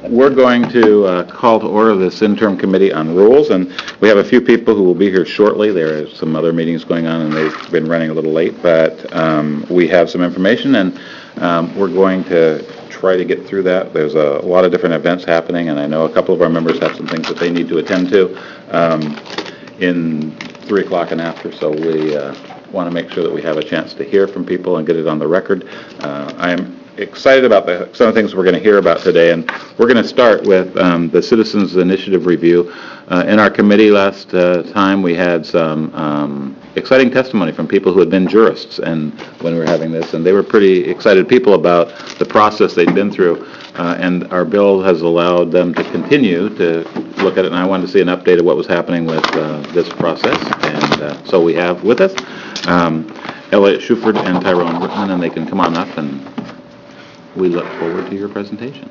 We're going to call to order this interim committee on rules, and we have a few people who will be here shortly. There are some other meetings going on, and they've been running a little late, but we have some information, and we're going to try to get through that. There's a lot of different events happening, and I know a couple of our members have some things that they need to attend to in 3 o'clock and after, so we want to make sure that we have a chance to hear from people and get it on the record. I am excited about some of the things we're going to hear about today, and we're going to start with the Citizens Initiative Review. In our committee last time, we had some exciting testimony from people who had been jurists and when we were having this, and they were pretty excited people about the process they'd been through, and our bill has allowed them to continue to look at it, and I wanted to see an update of what was happening with this process, and so we have with us Elliot Schuford and Tyrone Whitman, and they can come on up, and we look forward to your presentation.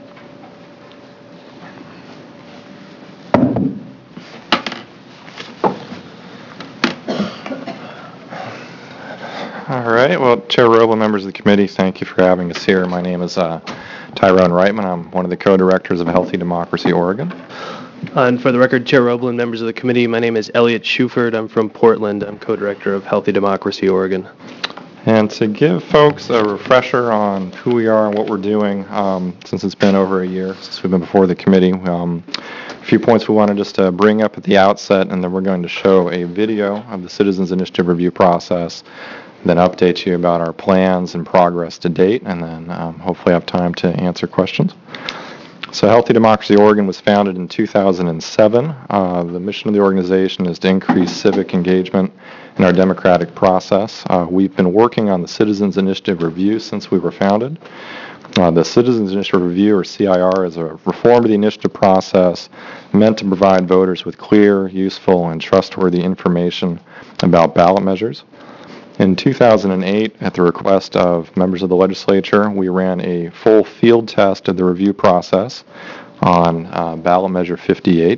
All right. Well, Chair Roble, members of the committee, thank you for having us here. My name is Tyrone Reitman. I'm one of the co-directors of Healthy Democracy Oregon. And for the record, Chair Roble and members of the committee, my name is Elliot Schuford. I'm from Portland. I'm co-director of Healthy Democracy Oregon. And to give folks a refresher on who we are and what we're doing, since it's been over a year since we've been before the committee, a few points we wanted just to bring up at the outset, and then we're going to show a video of the Citizens Initiative Review process, then update you about our plans and progress to date, and then hopefully have time to answer questions. So Healthy Democracy Oregon was founded in 2007. The mission of the organization is to increase civic engagement in our democratic process. We've been working on the Citizens Initiative Review since we were founded. The Citizens Initiative Review, or CIR, is a reform of the initiative process meant to provide voters with clear, useful, and trustworthy information about ballot measures. In 2008, at the request of members of the legislature, we ran a full field test of the review process on ballot measure 58.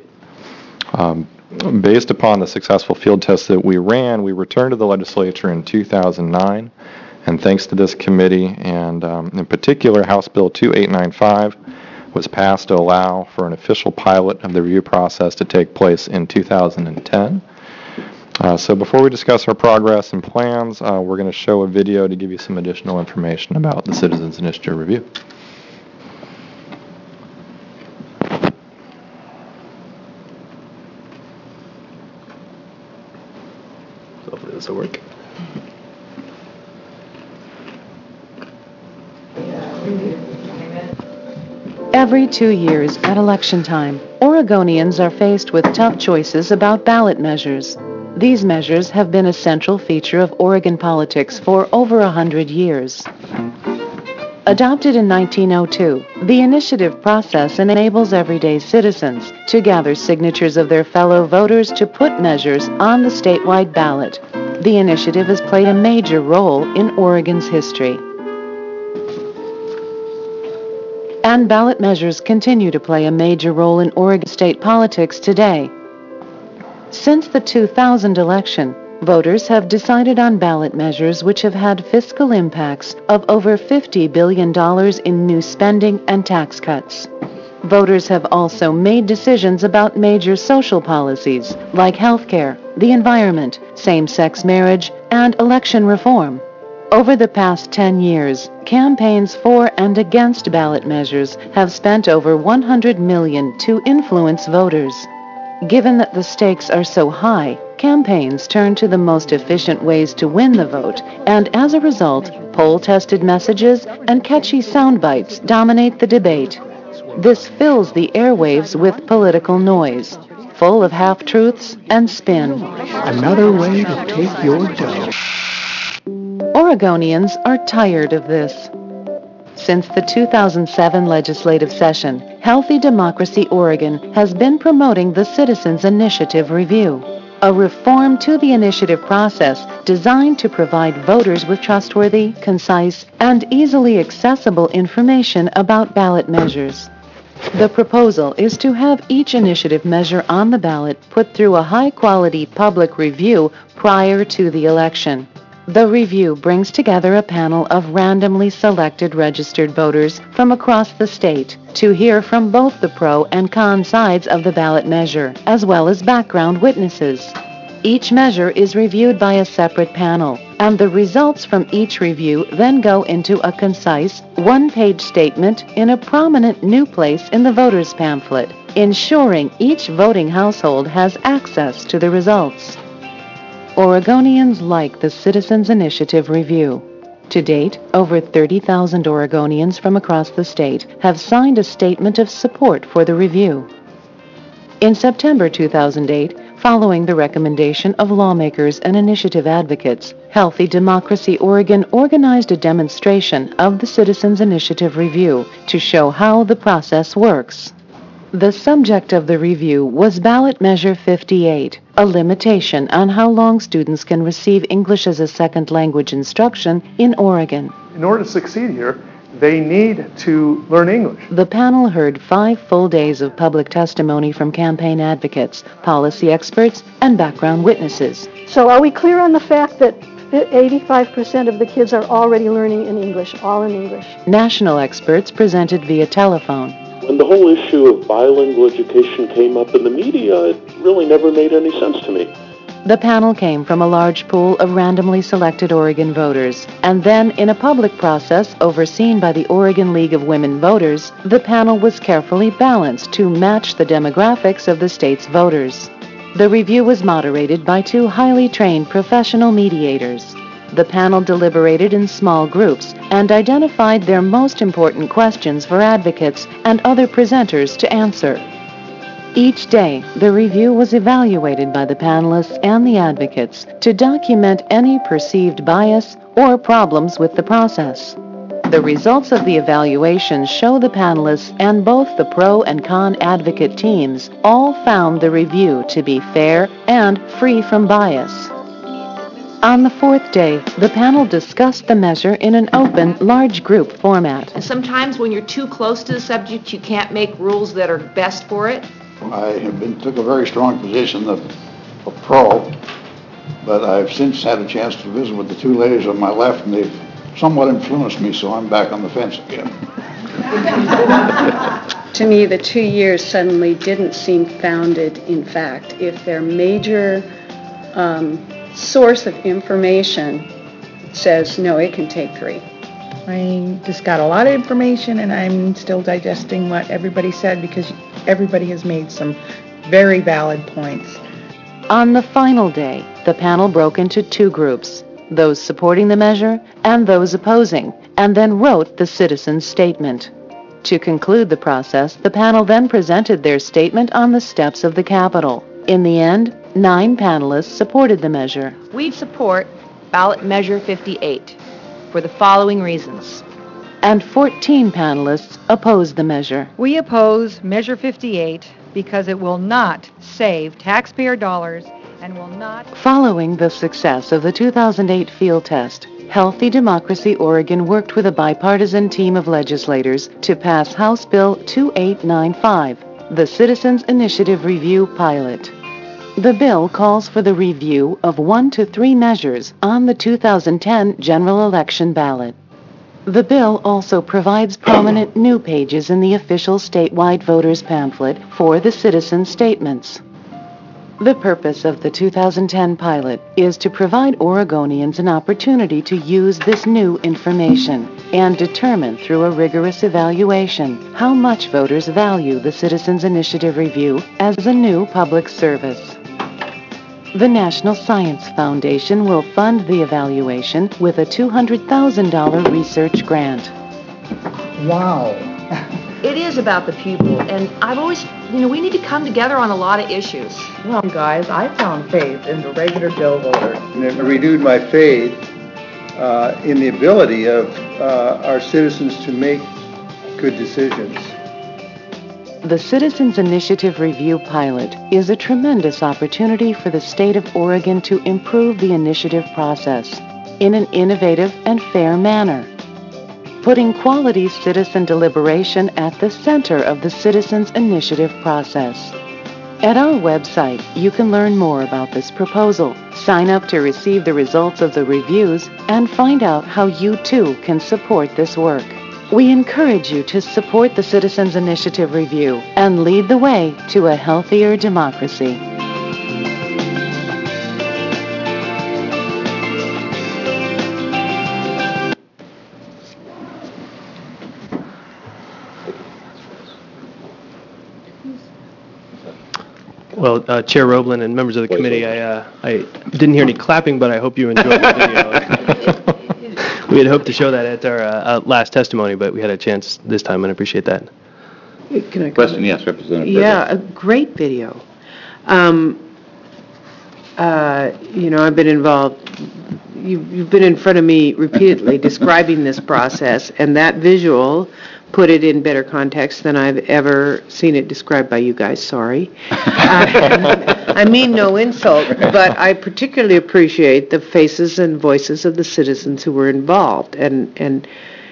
Based upon the successful field test that we ran, we returned to the legislature in 2009, and thanks to this committee, and in particular, House Bill 2895 was passed to allow for an official pilot of the review process to take place in 2010. So before we discuss our progress and plans, we're going to show a video to give you some additional information about the Citizens Initiative Review. Hopefully this will work. Every 2 years at election time, Oregonians are faced with tough choices about ballot measures. These measures have been a central feature of Oregon politics for over 100 years. Adopted in 1902, the initiative process enables everyday citizens to gather signatures of their fellow voters to put measures on the statewide ballot. The initiative has played a major role in Oregon's history. And ballot measures continue to play a major role in Oregon state politics today. Since the 2000 election, voters have decided on ballot measures which have had fiscal impacts of over $50 billion in new spending and tax cuts. Voters have also made decisions about major social policies like health care, the environment, same-sex marriage, and election reform. Over the past 10 years, campaigns for and against ballot measures have spent over $100 million to influence voters. Given that the stakes are so high, campaigns turn to the most efficient ways to win the vote, and as a result, poll-tested messages and catchy sound bites dominate the debate. This fills the airwaves with political noise, full of half-truths and spin. Another way to take your dough. Oregonians are tired of this. Since the 2007 legislative session, Healthy Democracy Oregon has been promoting the Citizens Initiative Review, a reform to the initiative process designed to provide voters with trustworthy, concise, and easily accessible information about ballot measures. The proposal is to have each initiative measure on the ballot put through a high-quality public review prior to the election. The review brings together a panel of randomly selected registered voters from across the state to hear from both the pro and con sides of the ballot measure, as well as background witnesses. Each measure is reviewed by a separate panel, and the results from each review then go into a concise, one-page statement in a prominent new place in the voter's pamphlet, ensuring each voting household has access to the results. Oregonians like the Citizens Initiative Review. To date, over 30,000 Oregonians from across the state have signed a statement of support for the review. In September 2008, following the recommendation of lawmakers and initiative advocates, Healthy Democracy Oregon organized a demonstration of the Citizens Initiative Review to show how the process works. The subject of the review was Ballot Measure 58, a limitation on how long students can receive English as a second language instruction in Oregon. In order to succeed here, they need to learn English. The panel heard 5 full days of public testimony from campaign advocates, policy experts, and background witnesses. So are we clear on the fact that 85% of the kids are already learning in English, all in English? National experts presented via telephone. When the whole issue of bilingual education came up in the media, it really never made any sense to me. The panel came from a large pool of randomly selected Oregon voters, and then in a public process overseen by the Oregon League of Women Voters, the panel was carefully balanced to match the demographics of the state's voters. The review was moderated by 2 highly trained professional mediators. The panel deliberated in small groups and identified their most important questions for advocates and other presenters to answer. Each day, the review was evaluated by the panelists and the advocates to document any perceived bias or problems with the process. The results of the evaluation show the panelists and both the pro and con advocate teams all found the review to be fair and free from bias. On the 4th day, the panel discussed the measure in an open, large group format. Sometimes when you're too close to the subject, you can't make rules that are best for it. I took a very strong position of pro, but I've since had a chance to visit with the 2 ladies on my left, and they've somewhat influenced me, so I'm back on the fence again. To me, the 2 years suddenly didn't seem founded in fact. If their major source of information says, no, it can take 3. I just got a lot of information, and I'm still digesting what everybody said because everybody has made some very valid points. On the final day, the panel broke into 2 groups, those supporting the measure and those opposing, and then wrote the citizens' statement. To conclude the process, the panel then presented their statement on the steps of the Capitol. In the end, 9 panelists supported the measure. We support Ballot Measure 58 for the following reasons. And 14 panelists opposed the measure. We oppose Measure 58 because it will not save taxpayer dollars and will not... Following the success of the 2008 field test, Healthy Democracy Oregon worked with a bipartisan team of legislators to pass House Bill 2895, the Citizens Initiative Review Pilot. The bill calls for the review of 1 to 3 measures on the 2010 general election ballot. The bill also provides prominent new pages in the official statewide voters pamphlet for the citizen statements. The purpose of the 2010 pilot is to provide Oregonians an opportunity to use this new information and determine through a rigorous evaluation how much voters value the Citizens Initiative Review as a new public service. The National Science Foundation will fund the evaluation with a $200,000 research grant. Wow. It is about the pupil, and I've always, we need to come together on a lot of issues. Well, guys, I found faith in the regular Joe voter. And it renewed my faith in the ability of our citizens to make good decisions. The Citizens Initiative Review Pilot is a tremendous opportunity for the state of Oregon to improve the initiative process in an innovative and fair manner, putting quality citizen deliberation at the center of the Citizens Initiative process. At our website, you can learn more about this proposal, sign up to receive the results of the reviews, and find out how you too can support this work. We encourage you to support the Citizens Initiative Review and lead the way to a healthier democracy. Well, Chair Roblin and members of the committee, I didn't hear any clapping, but I hope you enjoyed the video. We had hoped to show that at our last testimony, but we had a chance this time, and I appreciate that. Can I question? Yes, Representative Berger. Yeah, a great video. I've been involved, you've been in front of me repeatedly describing this process, and that visual put it in better context than I've ever seen it described by you guys, sorry. I mean no insult, but I particularly appreciate the faces and voices of the citizens who were involved. And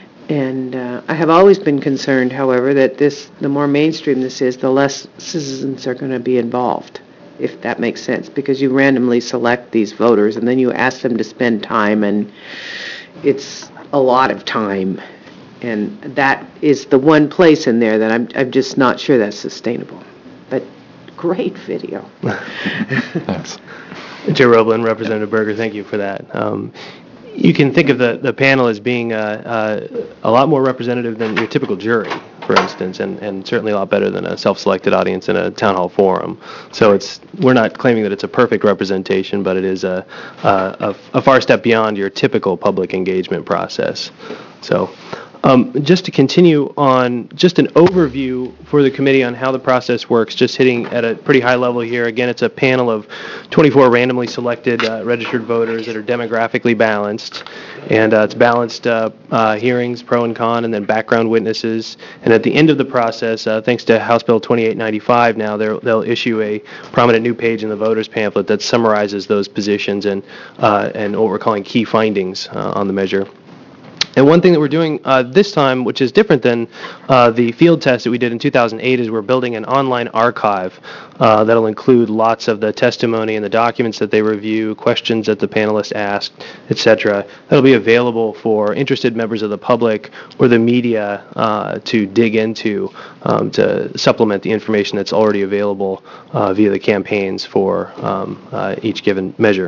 I have always been concerned, however, that the more mainstream this is, the less citizens are going to be involved, if that makes sense, because you randomly select these voters and then you ask them to spend time, and it's a lot of time. And that is the one place in there that I'm just not sure that's sustainable. But great video. Thanks. Chair Roblin, Representative Berger, thank you for that. You can think of the panel as being a lot more representative than your typical jury, for instance, and certainly a lot better than a self-selected audience in a town hall forum. So we're not claiming that it's a perfect representation, but it is a far step beyond your typical public engagement process. So. Just to continue on, just an overview for the committee on how the process works, just hitting at a pretty high level here. Again, it's a panel of 24 randomly selected registered voters that are demographically balanced. And it's balanced hearings, pro and con, and then background witnesses. And at the end of the process, thanks to House Bill 2895 now, they'll issue a prominent new page in the voters pamphlet that summarizes those positions and what we're calling key findings on the measure. And one thing that we're doing this time, which is different than the field test that we did in 2008, is we're building an online archive that'll include lots of the testimony and the documents that they review, questions that the panelists asked, etc. That'll be available for interested members of the public or the media to dig into to supplement the information that's already available via the campaigns for each given measure.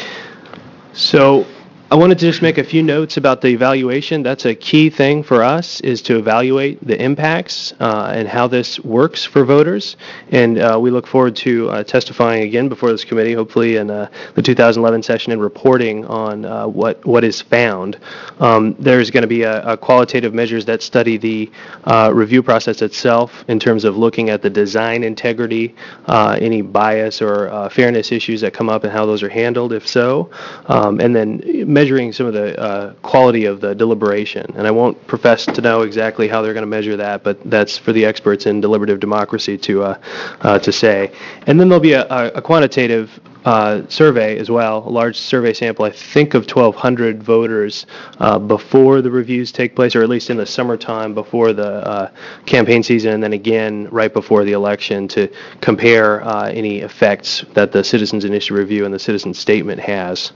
So I wanted to just make a few notes about the evaluation. That's a key thing for us, is to evaluate the impacts and how this works for voters. And we look forward to testifying again before this committee, hopefully in the 2011 session, and reporting on what is found. There's going to be a qualitative measures that study the review process itself in terms of looking at the design integrity, any bias or fairness issues that come up and how those are handled, if so, and then measuring some of the quality of the deliberation. And I won't profess to know exactly how they're going to measure that, but that's for the experts in deliberative democracy to say. And then there'll be a quantitative survey as well, a large survey sample, I think of 1,200 voters before the reviews take place, or at least in the summertime before the campaign season, and then again right before the election to compare any effects that the Citizens Initiative Review and the Citizen Statement has.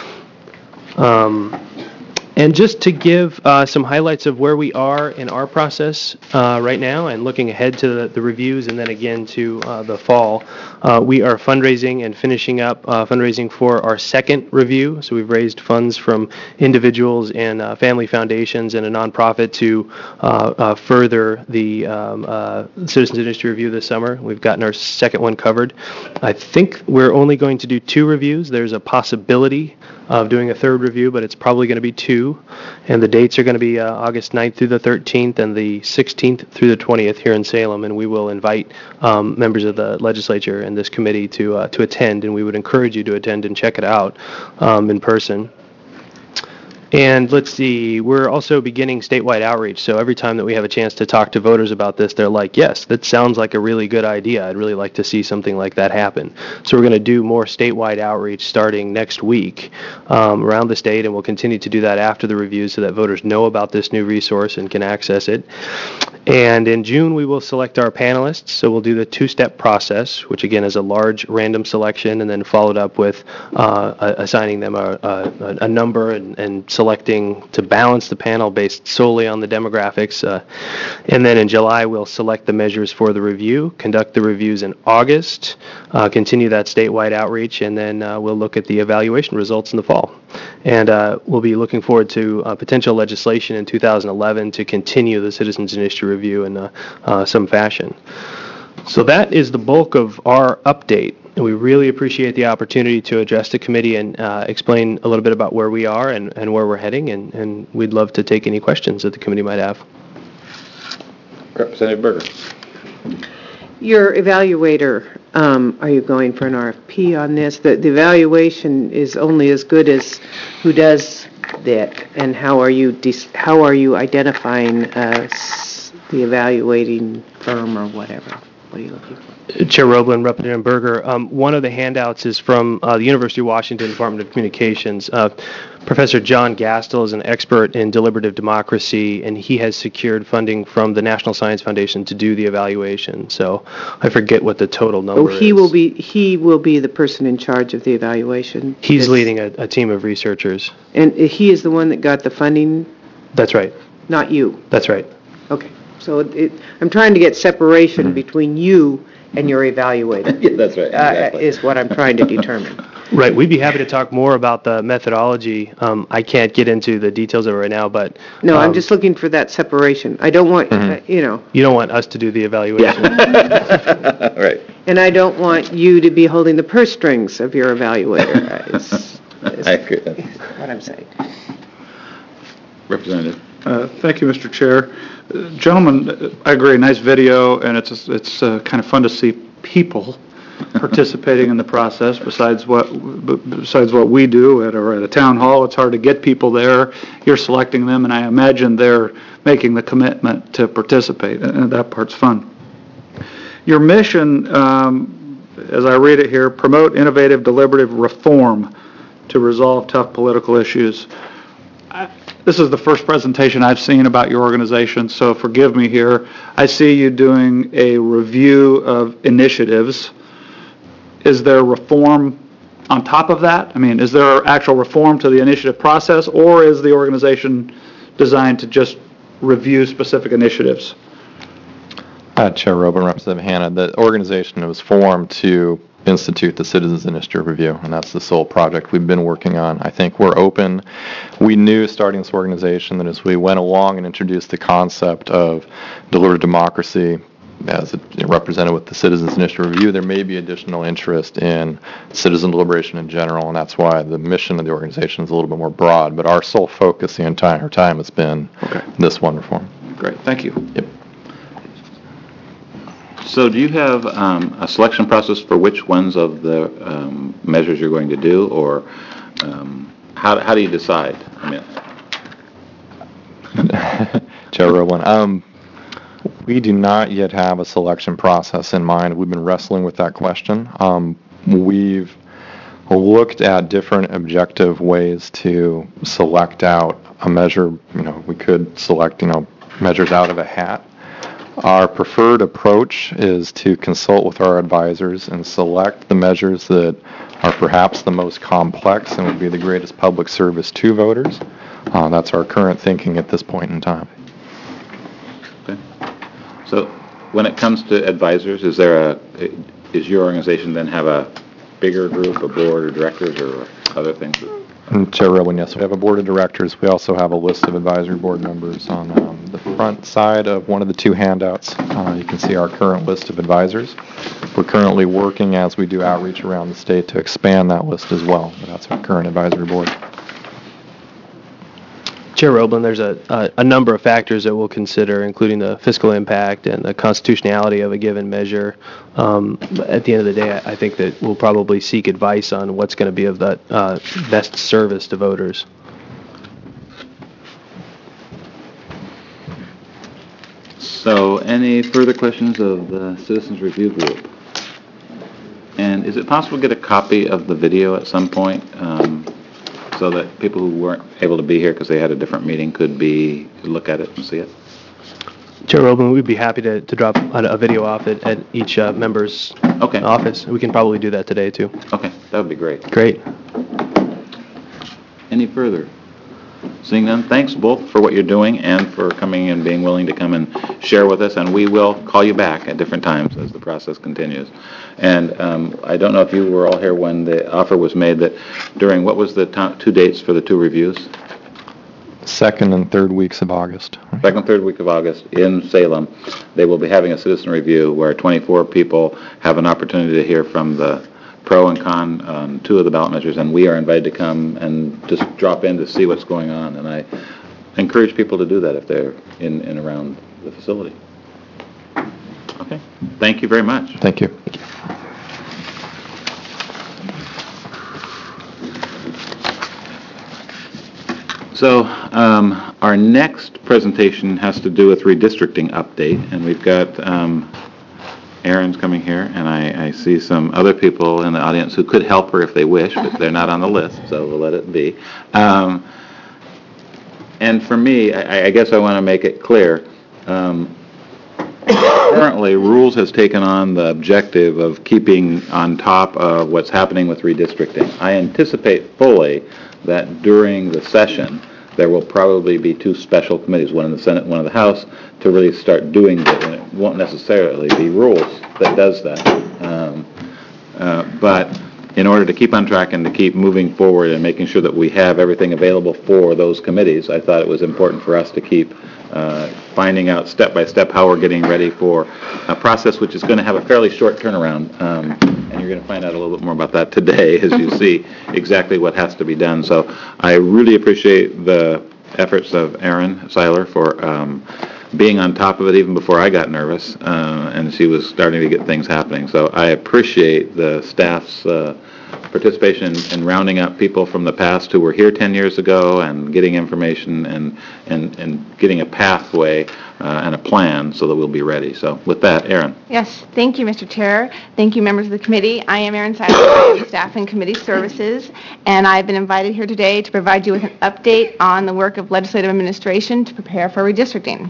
And just to give some highlights of where we are in our process right now and looking ahead to the reviews and then again to the fall, we are fundraising and finishing up fundraising for our second review. So we've raised funds from individuals and family foundations and a nonprofit to further the Citizens Initiative Review this summer. We've gotten our second one covered. I think we're only going to do 2 reviews. There's a possibility of doing a third review, but it's probably going to be 2. And the dates are going to be August 9th through the 13th and the 16th through the 20th here in Salem. And we will invite members of the legislature and this committee to attend, and we would encourage you to attend and check it out in person. And let's see, we're also beginning statewide outreach. So every time that we have a chance to talk to voters about this, they're like, yes, that sounds like a really good idea. I'd really like to see something like that happen. So we're going to do more statewide outreach starting next week around the state, and we'll continue to do that after the review so that voters know about this new resource and can access it. And in June, we will select our panelists. So we'll do the two-step process, which again is a large random selection, and then followed up with assigning them a number and selecting to balance the panel based solely on the demographics. And then in July, we'll select the measures for the review, conduct the reviews in August, continue that statewide outreach, and then we'll look at the evaluation results in the fall. And we'll be looking forward to potential legislation in 2011 to continue the Citizens Initiative Review in some fashion. So that is the bulk of our update. And we really appreciate the opportunity to address the committee and explain a little bit about where we are and where we're heading. And we'd love to take any questions that the committee might have. Representative Berger. Your evaluator, are you going for an RFP on this? The evaluation is only as good as who does that, and how are you identifying the evaluating firm or whatever? What are you looking for? Chair Roblin, Representative Berger, one of the handouts is from the University of Washington Department of Communications. Professor John Gastel is an expert in deliberative democracy, and he has secured funding from the National Science Foundation to do the evaluation. So I forget what the total number is. He will be the person in charge of the evaluation. He's leading a team of researchers. And he is the one that got the funding? That's right. Not you? That's right. Okay. So I'm trying to get separation between you and your evaluator. Yeah, that's right. Exactly. Is what I'm trying to determine. Right. We'd be happy to talk more about the methodology. I can't get into the details of it right now, but... No, I'm just looking for that separation. I don't want, you know... You don't want us to do the evaluation. Yeah. Right. And I don't want you to be holding the purse strings of your evaluator. I agree. What I'm saying. Representative. Thank you, Mr. Chair. Gentlemen, I agree, nice video, and it's kind of fun to see people participating in the process besides what we do at a town hall. It's hard to get people there. You're selecting them, and I imagine they're making the commitment to participate, and that part's fun. Your mission, as I read it here, promote innovative deliberative reform to resolve tough political issues. This is the first presentation I've seen about your organization, so forgive me here. I see you doing a review of initiatives. Is there reform on top of that? I mean, is there actual reform to the initiative process, or is the organization designed to just review specific initiatives? Chair Robin, Representative Hanna, the organization was formed to institute the Citizens Initiative Review, and that's the sole project we've been working on. I think we're open. We knew starting this organization that as we went along and introduced the concept of deliberative democracy as represented with the Citizens Initiative Review, there may be additional interest in citizen deliberation in general, and that's why the mission of the organization is a little bit more broad. But our sole focus the entire time has been this one reform. Great, thank you. Yep. So do you have a selection process for which ones of the measures you're going to do, or how do you decide? I mean, Chair Rowan, we do not yet have a selection process in mind. We've been wrestling with that question. We've looked at different objective ways to select out a measure. We could select, measures out of a hat. Our preferred approach is to consult with our advisors and select the measures that are perhaps the most complex and would be the greatest public service to voters. That's our current thinking at this point in time. Okay. So when it comes to advisors, does your organization then have a bigger group, a board of directors, or other things? Chair Rowan, yes, we have a board of directors. We also have a list of advisory board members on the front side of one of the two handouts. You can see our current list of advisors. We're currently working as we do outreach around the state to expand that list as well. But that's our current advisory board. Chair Roblin, there's a number of factors that we'll consider, including the fiscal impact and the constitutionality of a given measure. At the end of the day, I think that we'll probably seek advice on what's going to be of the best service to voters. So any further questions of the Citizens Review Group? And is it possible to get a copy of the video at some point? So that people who weren't able to be here because they had a different meeting could look at it and see it? Chair Roblin, we'd be happy to drop a video off at each member's office. We can probably do that today, too. Okay, that would be great. Great. Any further? Seeing none, thanks both for what you're doing and for coming and being willing to come and share with us, and we will call you back at different times as the process continues. And I don't know if you were all here when the offer was made that during, what was the two dates for the two reviews? Second and third weeks of August. Second, third week of August in Salem, they will be having a citizen review where 24 people have an opportunity to hear from the pro and con on two of the ballot measures, and we are invited to come and just drop in to see what's going on. And I encourage people to do that if they're in and around the facility. Okay. Thank you very much. Thank you. So our next presentation has to do with redistricting update, and we've got Erin's coming here, and I see some other people in the audience who could help her if they wish, but they're not on the list, so we'll let it be. And for me, I guess I want to make it clear, currently, Rules has taken on the objective of keeping on top of what's happening with redistricting. I anticipate fully that during the session, there will probably be two special committees, one in the Senate, one in the House, to really start doing that, and it won't necessarily be Rules that does that. But in order to keep on track and to keep moving forward and making sure that we have everything available for those committees, I thought it was important for us to keep finding out step by step how we're getting ready for a process which is going to have a fairly short turnaround. And you're going to find out a little bit more about that today as you see exactly what has to be done. So I really appreciate the efforts of Erin Seiler for being on top of it even before I got nervous, and she was starting to get things happening. So I appreciate the staff's participation in rounding up people from the past who were here 10 years ago and getting information and getting a pathway and a plan so that we'll be ready. So with that, Erin. Yes, thank you, Mr. Chair. Thank you, members of the committee. I am Erin Seiler. I am Staff and Committee Services, and I've been invited here today to provide you with an update on the work of legislative administration to prepare for redistricting.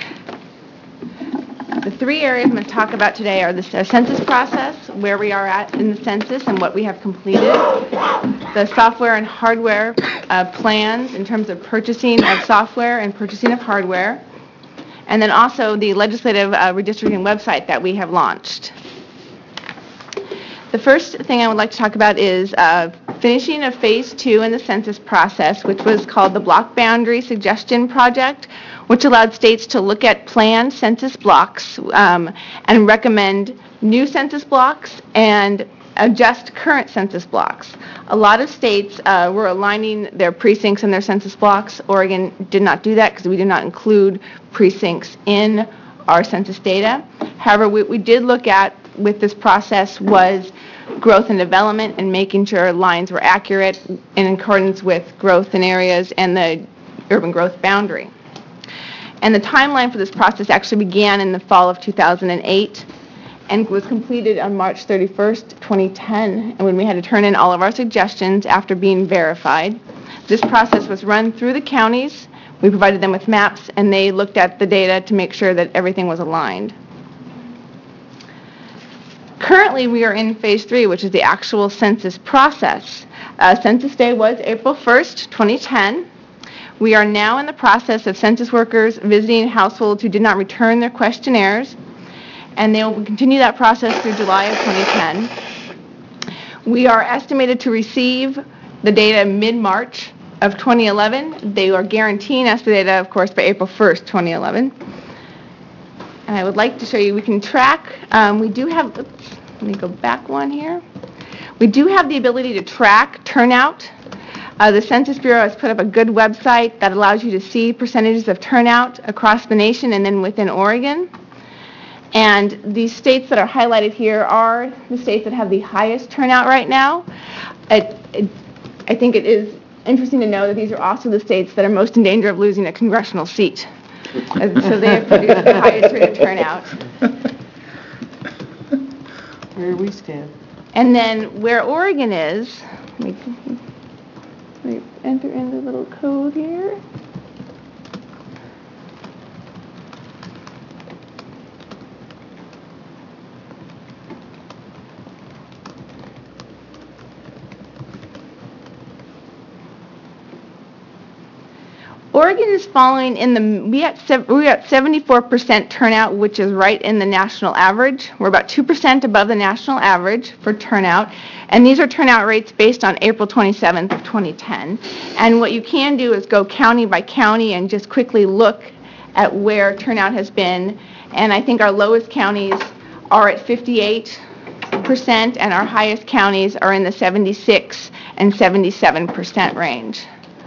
The three areas I'm going to talk about today are the census process, where we are at in the census and what we have completed, the software and hardware plans in terms of purchasing of software and purchasing of hardware, and then also the legislative redistricting website that we have launched. The first thing I would like to talk about is finishing of Phase 2 in the census process, which was called the Block Boundary Suggestion Project, which allowed states to look at planned census blocks and recommend new census blocks and adjust current census blocks. A lot of states were aligning their precincts and their census blocks. Oregon did not do that because we did not include precincts in our census data. However, what we did look at with this process was growth and development and making sure lines were accurate in accordance with growth in areas and the urban growth boundary. And the timeline for this process actually began in the fall of 2008 and was completed on March 31st, 2010, and when we had to turn in all of our suggestions after being verified. This process was run through the counties. We provided them with maps, and they looked at the data to make sure that everything was aligned. Currently, we are in Phase 3, which is the actual census process. Census Day was April 1st, 2010. We are now in the process of census workers visiting households who did not return their questionnaires, and they will continue that process through July of 2010. We are estimated to receive the data mid-March of 2011. They are guaranteeing us the data, of course, by April 1st, 2011. And I would like to show you, we can track, we do have, oops, let me go back one here. We do have the ability to track turnout. The Census Bureau has put up a good website that allows you to see percentages of turnout across the nation and then within Oregon. And these states that are highlighted here are the states that have the highest turnout right now. I think it is interesting to know that these are also the states that are most in danger of losing a congressional seat. So they have produced the highest rate of turnout. Where we stand. And then where Oregon is, let me enter in the little code here. Oregon is following in the, we at 74% turnout, which is right in the national average. We're about 2% above the national average for turnout. And these are turnout rates based on April 27th of 2010. And what you can do is go county by county and just quickly look at where turnout has been. And I think our lowest counties are at 58%, and our highest counties are in the 76 and 77% range.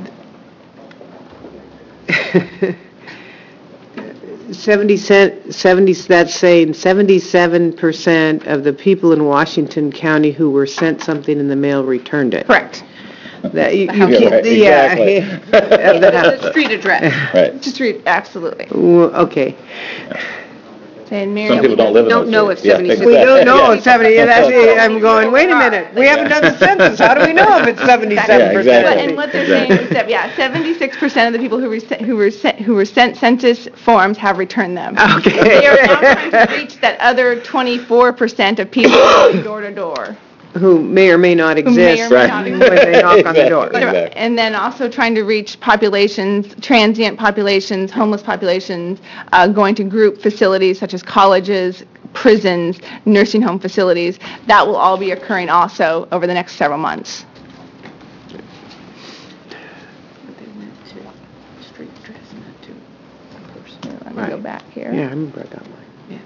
70, that's saying 77% of the people in Washington County who were sent something in the mail returned it. Correct. That you Yeah, can't, right, yeah. exactly. The street address. Right. The street, absolutely. Okay. And Mary, Some people don't live in don't those know if areas. Yeah, 76 We don't know yeah. if 70, that's it. I'm going, wait a minute, we haven't done the census, how do we know if it's 77%? Yeah, exactly. And what they're saying is that, 76% of the people who were sent census forms have returned them. Okay. They are now trying to reach that other 24% of people going door to door. Who may or may not Who may exist or may not when exist. they knock on the door. Exactly. And then also trying to reach populations, transient populations, homeless populations, going to group facilities such as colleges, prisons, nursing home facilities. That will all be occurring also over the next several months. Let me go back here. Yeah, I remember I got mine.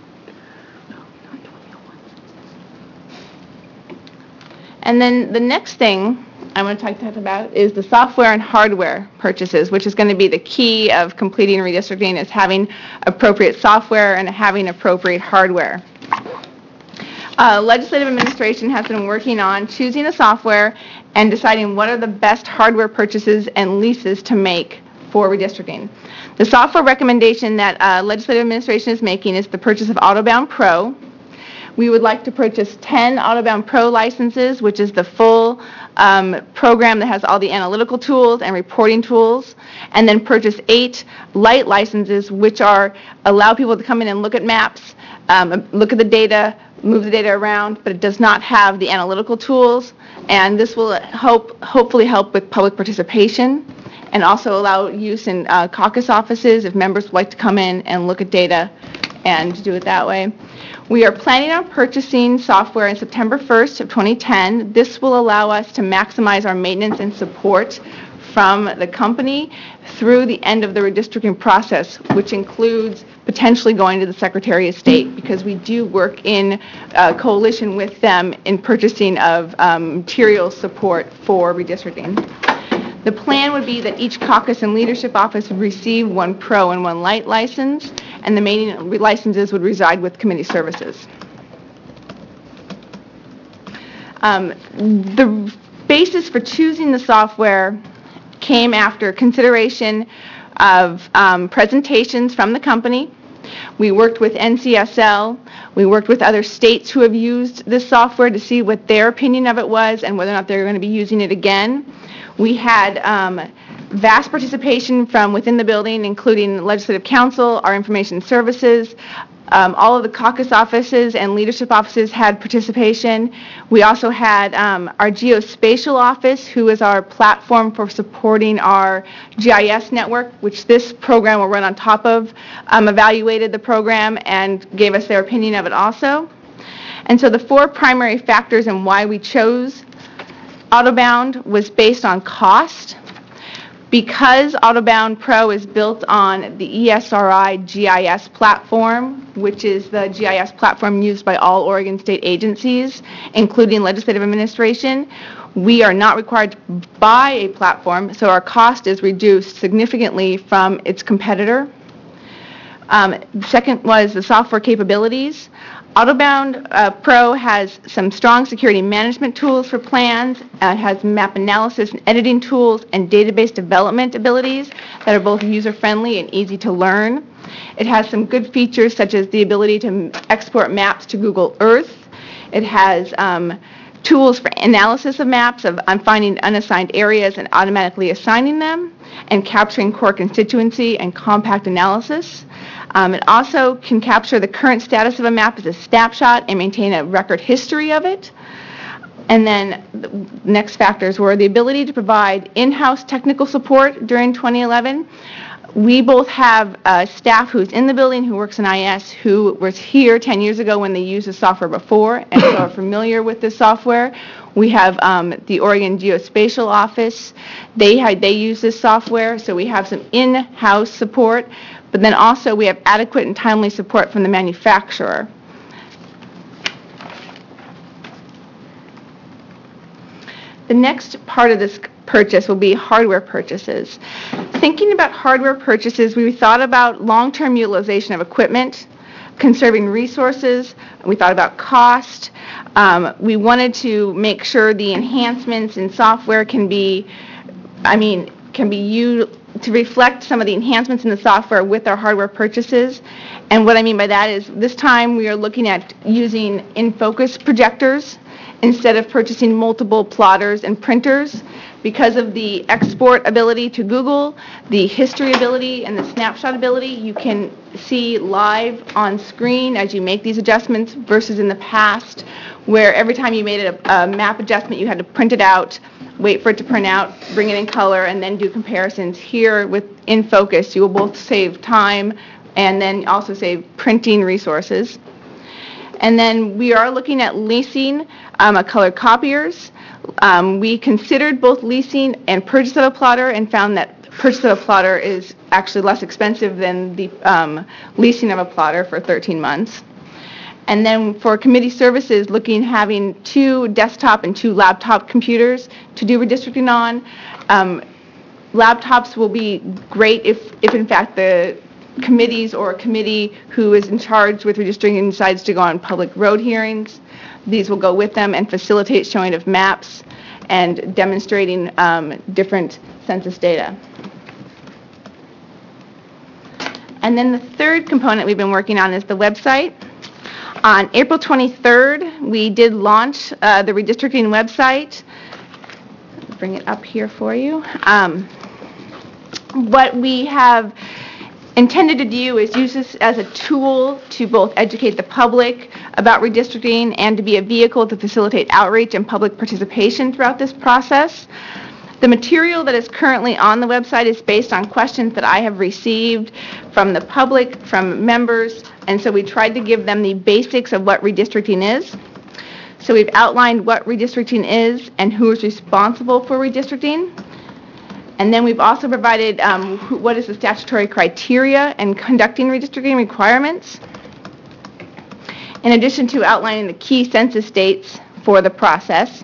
And then the next thing I want to talk about is the software and hardware purchases, which is going to be the key of completing redistricting, is having appropriate software and having appropriate hardware. Legislative administration has been working on choosing a software and deciding what are the best hardware purchases and leases to make for redistricting. The software recommendation that legislative administration is making is the purchase of Autobound Pro. We would like to purchase 10 Autobound Pro licenses, which is the full program that has all the analytical tools and reporting tools, and then purchase 8 light licenses, which allow people to come in and look at maps, look at the data, move the data around, but it does not have the analytical tools. And this will hopefully help with public participation and also allow use in caucus offices if members would like to come in and look at data and do it that way. We are planning on purchasing software in September 1st of 2010. This will allow us to maximize our maintenance and support from the company through the end of the redistricting process, which includes potentially going to the Secretary of State, because we do work in coalition with them in purchasing of material support for redistricting. The plan would be that each caucus and leadership office would receive 1 pro and 1 light license, and the remaining licenses would reside with committee services. The basis for choosing the software came after consideration of presentations from the company. We worked with NCSL. We worked with other states who have used this software to see what their opinion of it was and whether or not they're going to be using it again. We had vast participation from within the building, including Legislative Council, our information services. All of the caucus offices and leadership offices had participation. We also had our geospatial office, who is our platform for supporting our GIS network, which this program will run on top of, evaluated the program and gave us their opinion of it also. And so the 4 primary factors in why we chose Autobound was based on cost. Because Autobound Pro is built on the ESRI GIS platform, which is the GIS platform used by all Oregon state agencies, including legislative administration, we are not required to buy a platform, so our cost is reduced significantly from its competitor. Second was the software capabilities. Autobound Pro has some strong security management tools for plans. It has map analysis and editing tools and database development abilities that are both user-friendly and easy to learn. It has some good features such as the ability to export maps to Google Earth. It has tools for analysis of maps, of finding unassigned areas and automatically assigning them, and capturing core constituency and compact analysis. It also can capture the current status of a map as a snapshot and maintain a record history of it. And then the next factors were the ability to provide in-house technical support during 2011. We both have staff who's in the building, who works in IS, who was here 10 years ago when they used the software before, and so are familiar with the software. We have the Oregon Geospatial Office. They use this software, so we have some in-house support, but then also we have adequate and timely support from the manufacturer. The next part of this purchase will be hardware purchases. Thinking about hardware purchases, we thought about long-term utilization of equipment, conserving resources, we thought about cost. We wanted to make sure the enhancements in software can be used to reflect some of the enhancements in the software with our hardware purchases. And what I mean by that is this time we are looking at using in-focus projectors instead of purchasing multiple plotters and printers. Because of the export ability to Google, the history ability, and the snapshot ability, you can see live on screen as you make these adjustments versus in the past where every time you made a map adjustment you had to print it out, wait for it to print out, bring it in color, and then do comparisons. Here with in-focus, you will both save time and then also save printing resources. And then we are looking at leasing color copiers. We considered both leasing and purchase of a plotter and found that purchase of a plotter is actually less expensive than the leasing of a plotter for 13 months. And then for committee services, looking at having 2 desktop and 2 laptop computers to do redistricting on. Laptops will be great if in fact the committees or a committee who is in charge with redistricting decides to go on public road hearings. These will go with them and facilitate showing of maps and demonstrating different census data. And then the third component we've been working on is the website. On April 23rd, we did launch the redistricting website. Bring it up here for you. What we have intended to do is use this as a tool to both educate the public about redistricting and to be a vehicle to facilitate outreach and public participation throughout this process. The material that is currently on the website is based on questions that I have received from the public, from members, and so we tried to give them the basics of what redistricting is. So we've outlined what redistricting is and who is responsible for redistricting. And then we've also provided what is the statutory criteria and conducting redistricting requirements, in addition to outlining the key census dates for the process.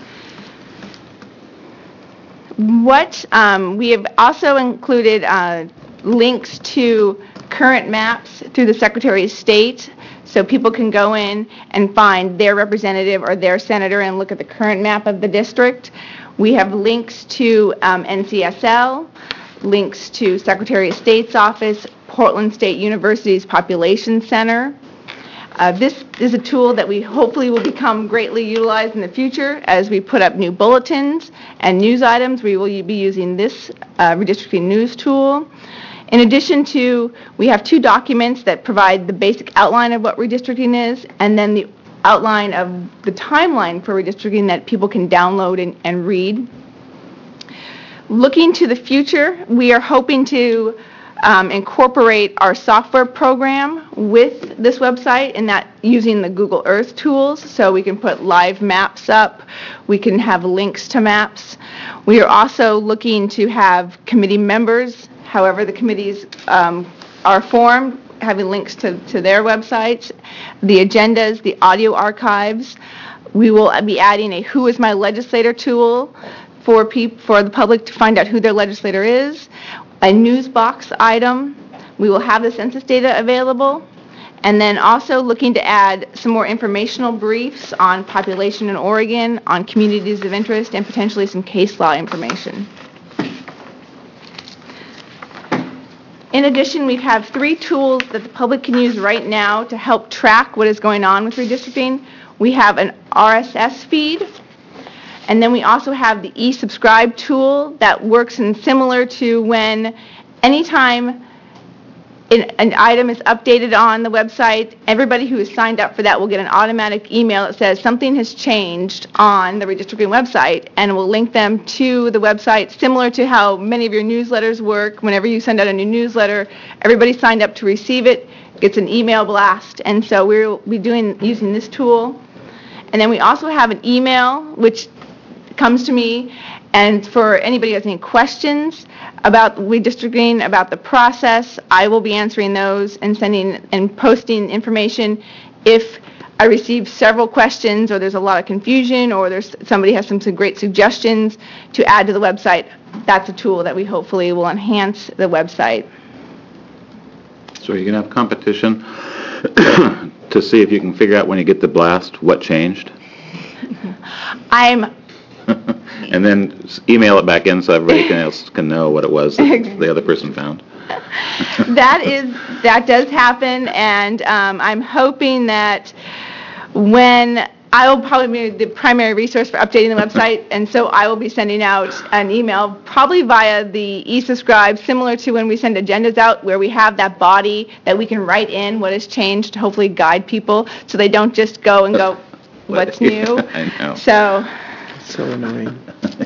We have also included links to current maps through the Secretary of State, so people can go in and find their representative or their senator and look at the current map of the district. We have links to NCSL, links to Secretary of State's office, Portland State University's Population Center. This is a tool that we hopefully will become greatly utilized in the future as we put up new bulletins and news items. We will be using this redistricting news tool. In addition to, we have 2 documents that provide the basic outline of what redistricting is and then the outline of the timeline for redistricting that people can download and read. Looking to the future, we are hoping to incorporate our software program with this website, and that using the Google Earth tools, so we can put live maps up, we can have links to maps. We are also looking to have committee members, however the committees are formed, having links to their websites, the agendas, the audio archives. We will be adding a Who is My Legislator tool for the public to find out who their legislator is, a news box item. We will have the census data available, and then also looking to add some more informational briefs on population in Oregon, on communities of interest, and potentially some case law information. In addition, we have 3 tools that the public can use right now to help track what is going on with redistricting. We have an RSS feed, and then we also have the e-subscribe tool that works in similar to when anytime an item is updated on the website, everybody who is signed up for that will get an automatic email that says something has changed on the redistricting website, and will link them to the website, similar to how many of your newsletters work. Whenever you send out a new newsletter, everybody signed up to receive it gets an email blast, and so we'll be using this tool. And then we also have an email which comes to me, and for anybody who has any questions about redistricting, about the process, I will be answering those and sending and posting information. If I receive several questions, or there's a lot of confusion, or there's somebody has some great suggestions to add to the website, that's a tool that we hopefully will enhance the website. So you're going to have competition to see if you can figure out when you get the blast what changed? And then email it back in so everybody else can know what it was that the other person found. That does happen, and I'm hoping that when I will probably be the primary resource for updating the website, and so I will be sending out an email probably via the e-subscribe, similar to when we send agendas out, where we have that body that we can write in what has changed to hopefully guide people so they don't just go and go, what's new? I know. So annoying.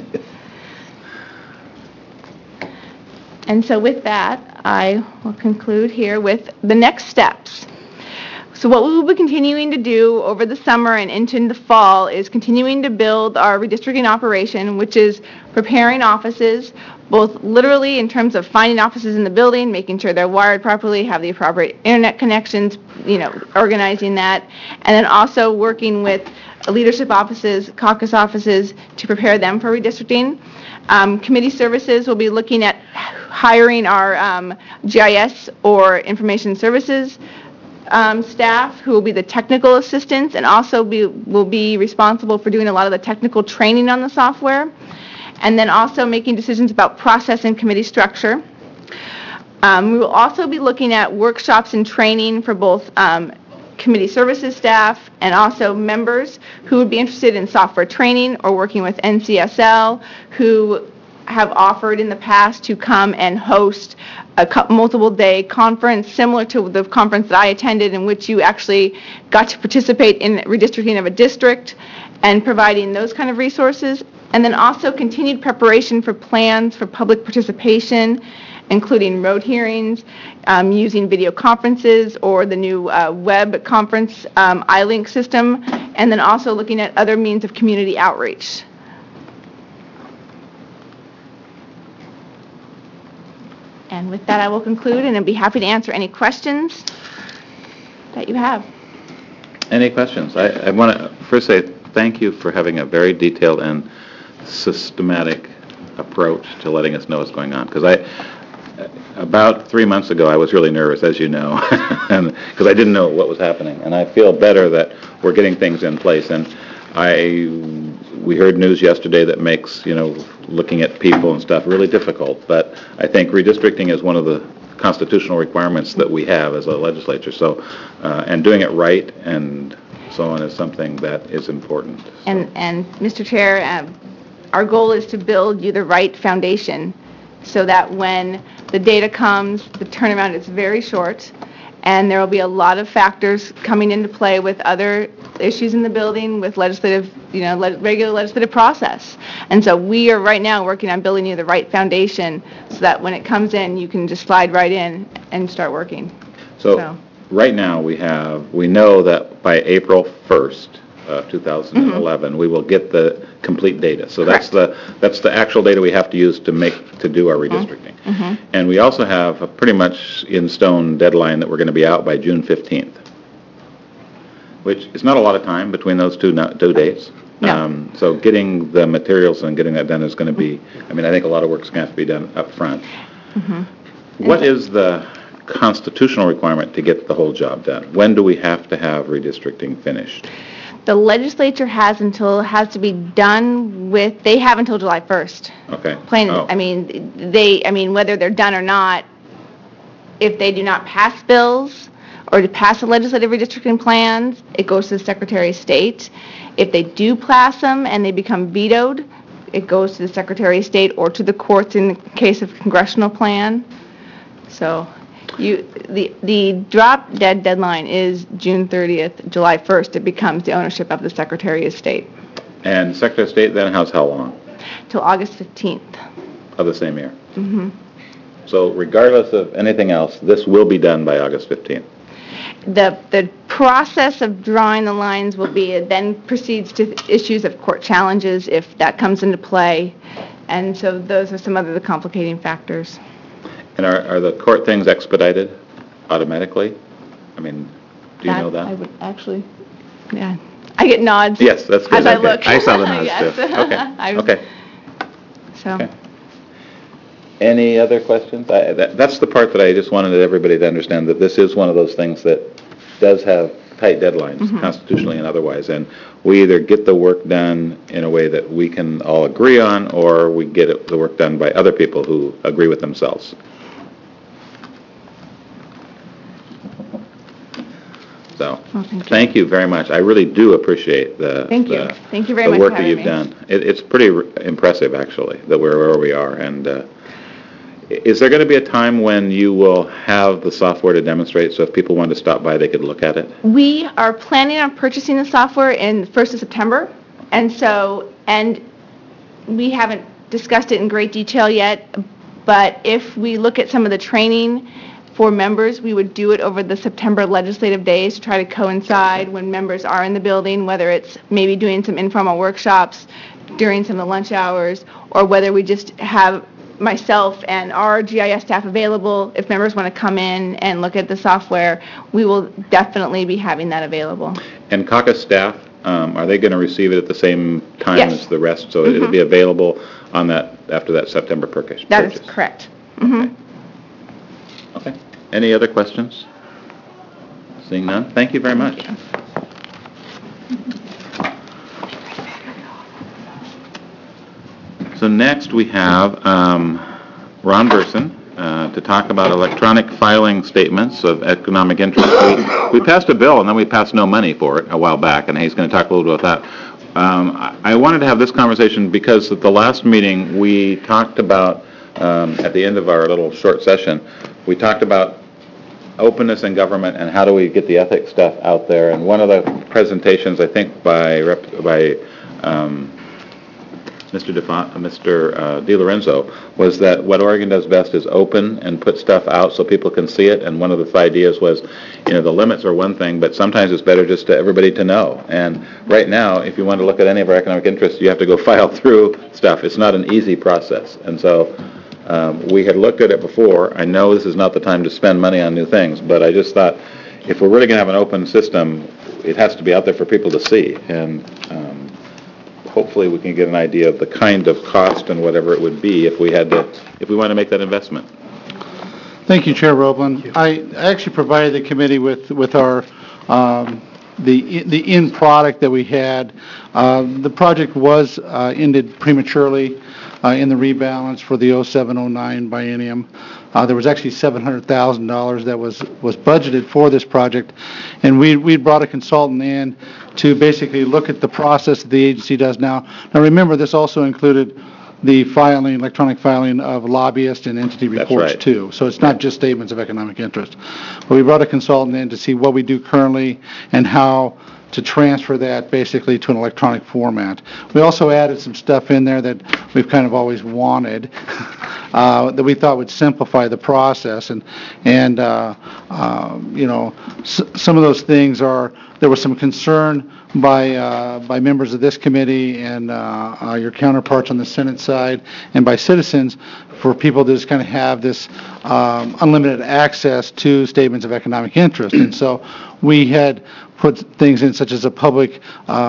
And so with that, I will conclude here with the next steps. So what we will be continuing to do over the summer and into the fall is continuing to build our redistricting operation, which is preparing offices, both literally in terms of finding offices in the building, making sure they're wired properly, have the appropriate internet connections, organizing that, and then also working with leadership offices, caucus offices, to prepare them for redistricting. Committee services will be looking at hiring our GIS or information services staff, who will be the technical assistants, and also will be responsible for doing a lot of the technical training on the software, and then also making decisions about process and committee structure. We will also be looking at workshops and training for both committee services staff and also members who would be interested in software training or working with NCSL, who have offered in the past to come and host a multiple-day conference similar to the conference that I attended, in which you actually got to participate in redistricting of a district and providing those kind of resources. And then also continued preparation for plans for public participation, including road hearings, using video conferences or the new web conference iLink system, and then also looking at other means of community outreach. And with that, I will conclude, and I'd be happy to answer any questions that you have. Any questions? I want to first say thank you for having a very detailed and systematic approach to letting us know what's going on. Because about 3 months ago, I was really nervous, as you know, because I didn't know what was happening. And I feel better that we're getting things in place. And we heard news yesterday that makes, looking at people and stuff really difficult. But I think redistricting is one of the constitutional requirements that we have as a legislature. So, and doing it right and so on is something that is important. So. And Mr. Chair, our goal is to build you the right foundation so that when the data comes, the turnaround is very short, and there will be a lot of factors coming into play with other issues in the building, with legislative, regular legislative process. And so we are right now working on building you the right foundation so that when it comes in, you can just slide right in and start working. So right now we know that by April 1st, 2011, we will get the complete data. So that's the actual data we have to use to do our redistricting. And we also have a pretty much in stone deadline that we're going to be out by June 15th, which is not a lot of time between those two dates. No. So getting the materials and getting that done is going to be, I think a lot of work is going to have to be done up front. What is the constitutional requirement to get the whole job done? When do we have to have redistricting finished? The legislature has to be done with, they have until July 1st. Okay. Whether they're done or not, if they do not pass bills or to pass the legislative redistricting plans, it goes to the Secretary of State. If they do pass them and they become vetoed, it goes to the Secretary of State or to the courts in the case of congressional plan. So The drop dead deadline is June 30th, July 1st. It becomes the ownership of the Secretary of State. And Secretary of State then has how long? Till August 15th. Of the same year? Mm-hmm. So regardless of anything else, this will be done by August 15th? The process of drawing the lines will be, it then proceeds to issues of court challenges if that comes into play. And so those are some other the complicating factors. And are the court things expedited automatically? I mean, do you know that? I would actually, yeah. I get nods. Yes, that's good. As I Okay. look. I saw the nods Yes. too. Okay, okay. So. Okay. Any other questions? That's the part that I just wanted everybody to understand, that this is one of those things that does have tight deadlines, constitutionally and otherwise, and we either get the work done in a way that we can all agree on, or we get the work done by other people who agree with themselves. So, thank you very much. I really do appreciate the Thank you. Thank you very much the work for that having you've me. done. It's pretty impressive, actually, that we're where we are. And is there going to be a time when you will have the software to demonstrate, so if people wanted to stop by, they could look at it? We are planning on purchasing the software in the 1st of September, and we haven't discussed it in great detail yet, but if we look at some of the training for members, we would do it over the September legislative days to try to coincide when members are in the building, whether it's maybe doing some informal workshops during some of the lunch hours, or whether we just have myself and our GIS staff available. If members want to come in and look at the software, we will definitely be having that available. And caucus staff, are they going to receive it at the same time Yes. as the rest? So it'll be available on that, after that September purchase? That is correct. Okay. Any other questions? Seeing none, thank you very much. So next we have Ron Burson to talk about electronic filing statements of economic interest. We passed a bill and then we passed no money for it a while back, and he's going to talk a little bit about that. I wanted to have this conversation because at the last meeting we talked about, at the end of our little short session, we talked about openness in government and how do we get the ethics stuff out there. And one of the presentations, I think, by Mr. DiLorenzo, was that what Oregon does best is open and put stuff out so people can see it. And one of the ideas was, the limits are one thing, but sometimes it's better just to everybody to know. And right now, if you want to look at any of our economic interests, you have to go file through stuff. It's not an easy process. And so we had looked at it before. I know this is not the time to spend money on new things, but I just thought if we're really going to have an open system, it has to be out there for people to see. And hopefully we can get an idea of the kind of cost and whatever it would be if we want to make that investment. Thank you, Chair Roblin. I actually provided the committee with our the end product that we had. The project was ended prematurely in the rebalance for the 07-09 biennium. There was actually $700,000 that was budgeted for this project, and we brought a consultant in to basically look at the process that the agency does now. Now remember, this also included the filing, electronic filing of lobbyist and entity reports too. So it's not just statements of economic interest. But we brought a consultant in to see what we do currently and how to transfer that basically to an electronic format. We also added some stuff in there that we've kind of always wanted that we thought would simplify the process. And some of those things are, there was some concern by members of this committee and your counterparts on the Senate side and by citizens for people to just kind of have this unlimited access to statements of economic interest. And so we had put things in such as a public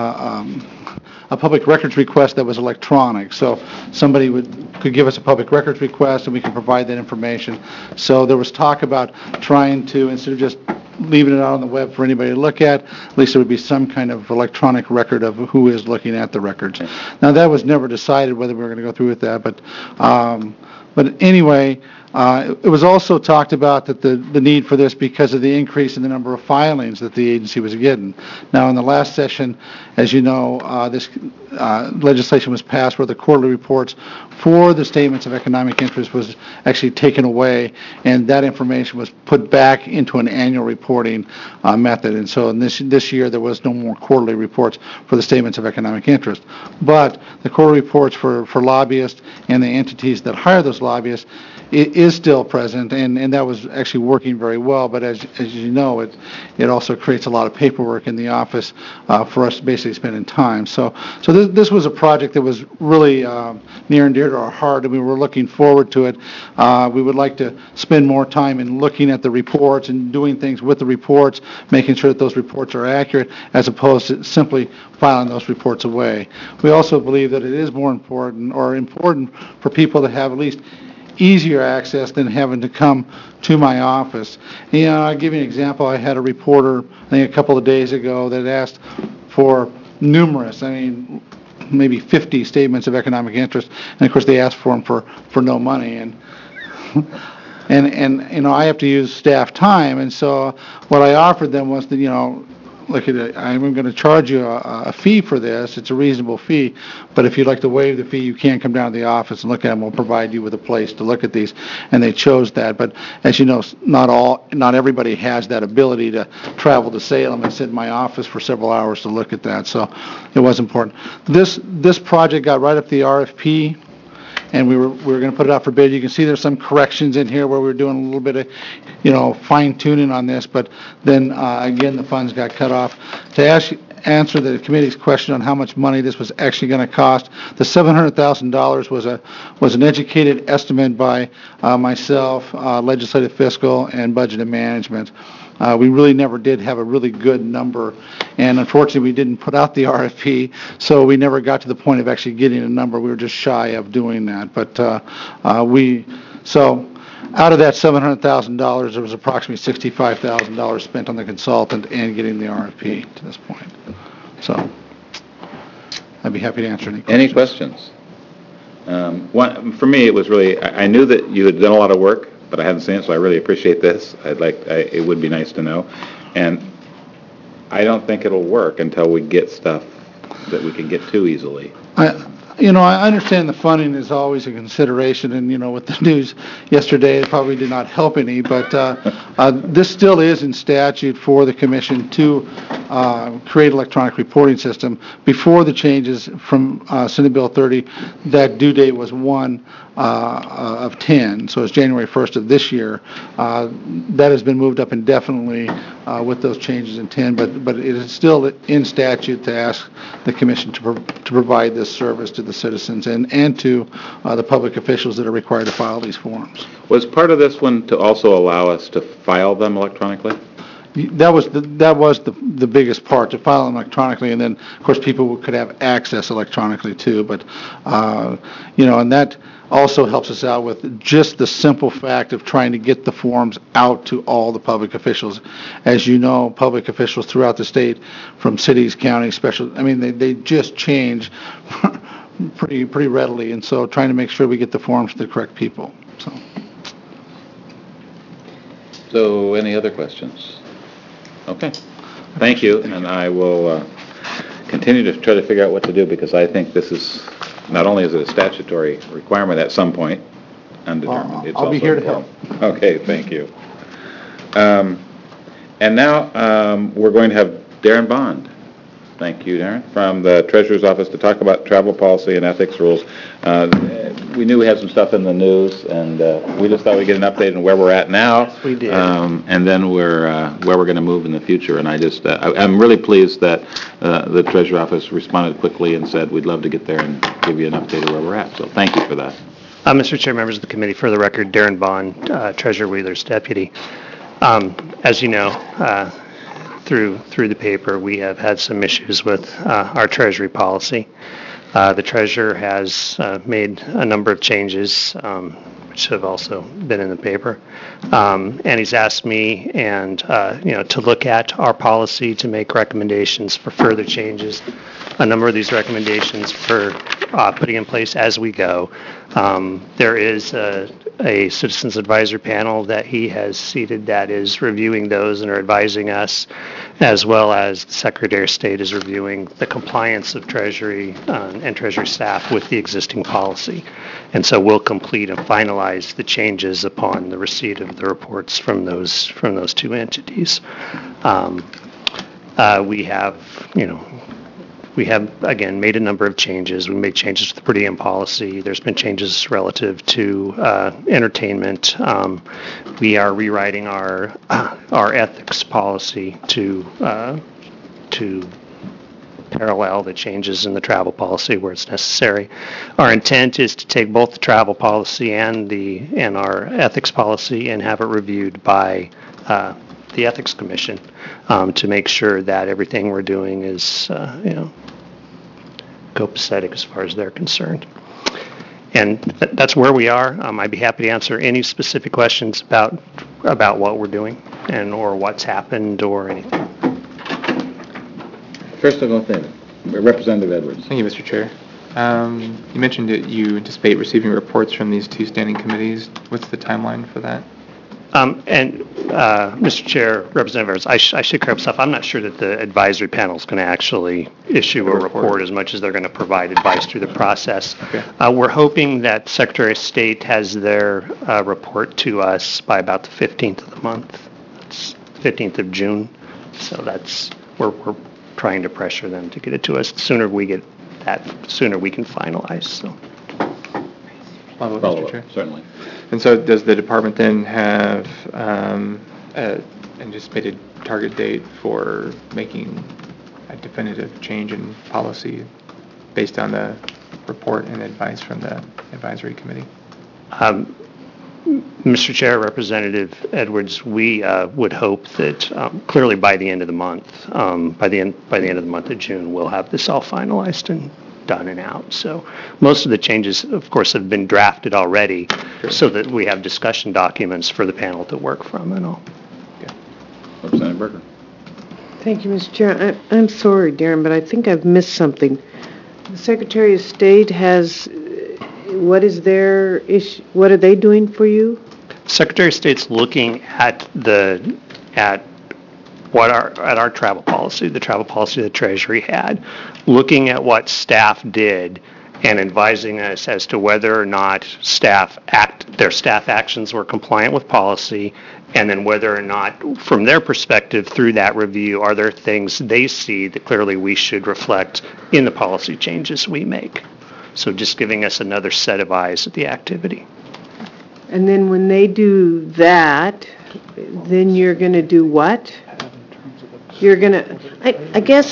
records request that was electronic. So somebody could give us a public records request and we can provide that information. So there was talk about trying to, instead of just leaving it out on the web for anybody to look at least there would be some kind of electronic record of who is looking at the records. Now that was never decided whether we were going to go through with that, but anyway, It was also talked about that the need for this because of the increase in the number of filings that the agency was getting. Now, in the last session, as you know, this legislation was passed where the quarterly reports for the statements of economic interest was actually taken away, and that information was put back into an annual reporting method. And so in this year, there was no more quarterly reports for the statements of economic interest. But the quarterly reports for lobbyists and the entities that hire those lobbyists is still present, and that was actually working very well. But as you know, it also creates a lot of paperwork in the office for us basically spending time. So this was a project that was really near and dear to our heart, and we were looking forward to it. We would like to spend more time in looking at the reports and doing things with the reports, making sure that those reports are accurate, as opposed to simply filing those reports away. We also believe that it is more important for people to have at least easier access than having to come to my office. You know, I'll give you an example. I had a reporter, I think a couple of days ago, that asked for numerous, maybe 50 statements of economic interest, and of course they asked for them for no money. And you know, I have to use staff time, and so what I offered them was that, you know, look at it, I'm going to charge you a fee for this. It's a reasonable fee, but if you'd like to waive the fee, you can come down to the office and look at them. We'll provide you with a place to look at these, and they chose that. But as you know, not everybody has that ability to travel to Salem and sit in my office for several hours to look at that. So it was important. This project got right up the RFP, and we were going to put it out for bid. You can see there's some corrections in here where we were doing a little bit of, you know, fine tuning on this, but then again the funds got cut off. To answer the committee's question on how much money this was actually going to cost, the $700,000 was an educated estimate by myself, legislative fiscal, and budget and management. We really never did have a really good number, and unfortunately we didn't put out the RFP, so we never got to the point of actually getting a number. We were just shy of doing that. But so out of that $700,000, there was approximately $65,000 spent on the consultant and getting the RFP to this point. So I'd be happy to answer any questions. Any questions? For me, it was really, I knew that you had done a lot of work, but I hadn't seen it, so I really appreciate this. It would be nice to know. And I don't think it'll work until we get stuff that we can get to easily. You know, I understand the funding is always a consideration, and, you know, with the news yesterday, it probably did not help any, but this still is in statute for the commission to create an electronic reporting system. Before the changes from Senate Bill 30, that due date was 1 of 10, so it's January 1st of this year. That has been moved up indefinitely with those changes in 10, but it is still in statute to ask the commission to provide this service to the citizens and to the public officials that are required to file these forms. Was part of this one to also allow us to file them electronically? That was the biggest part, to file them electronically, and then of course people could have access electronically too. But you know, and that also helps us out with just the simple fact of trying to get the forms out to all the public officials. As you know, public officials throughout the state, from cities, counties, they just change pretty readily, and so trying to make sure we get the forms to the correct people. So any other questions? Okay. Thank you, and I will continue to try to figure out what to do, because I think this is, not only is it a statutory requirement at some point, undetermined, it's also I'll be here to help. Okay, thank you. And now we're going to have Darren Bond. Thank you, Darren, from the Treasurer's Office to talk about travel policy and ethics rules. We knew we had some stuff in the news, and we just thought we'd get an update on where we're at now. Yes, we did. And then where we're going to move in the future. And I'm really pleased that the Treasurer's Office responded quickly and said, we'd love to get there and give you an update of where we're at. So thank you for that. Mr. Chair, members of the committee, for the record, Darren Bond, Treasurer Wheeler's deputy. As you know, through the paper, we have had some issues with our Treasury policy. The Treasurer has made a number of changes, which have also been in the paper, and he's asked me to look at our policy to make recommendations for further changes. A number of these recommendations for putting in place as we go. There is a citizens advisory panel that he has seated that is reviewing those and are advising us, as well as the Secretary of State is reviewing the compliance of Treasury and Treasury staff with the existing policy. And so we'll complete and finalize the changes upon the receipt of the reports from those two entities. We have, again, made a number of changes. We made changes to the per diem policy. There's been changes relative to entertainment. We are rewriting our ethics policy to parallel the changes in the travel policy where it's necessary. Our intent is to take both the travel policy and our ethics policy and have it reviewed by the Ethics Commission to make sure that everything we're doing is, copacetic as far as they're concerned. And that's where we are. I'd be happy to answer any specific questions about what we're doing or what's happened or anything. First of all, Representative Edwards. Thank you, Mr. Chair. You mentioned that you anticipate receiving reports from these two standing committees. What's the timeline for that? Mr. Chair, Representative Edwards, I should correct myself. I'm not sure that the advisory panel is going to actually issue a report as much as they're going to provide advice through the process. Okay. We're hoping that Secretary of State has their report to us by about the 15th of the month. It's 15th of June. So we're trying to pressure them to get it to us. The sooner we get that, the sooner we can finalize. So. Follow-up, Mr. Chair. Certainly. And so does the department then have an anticipated target date for making a definitive change in policy based on the report and advice from the advisory committee? Mr. Chair, Representative Edwards, we would hope that clearly by the end of the month, by the end of the month of June, we'll have this all finalized and done and out. So most of the changes, of course, have been drafted already so that we have discussion documents for the panel to work from and all. Okay. Representative Berger. Thank you, Mr. Chair. I'm sorry, Darren, but I think I've missed something. The Secretary of State has, what is their issue? What are they doing for you? Secretary of State's looking at our travel policy, the travel policy the Treasury had, looking at what staff did and advising us as to whether or not their staff actions were compliant with policy, and then whether or not, from their perspective, through that review, are there things they see that clearly we should reflect in the policy changes we make. So just giving us another set of eyes at the activity. And then when they do that, then you're going to do what? You're going to, I guess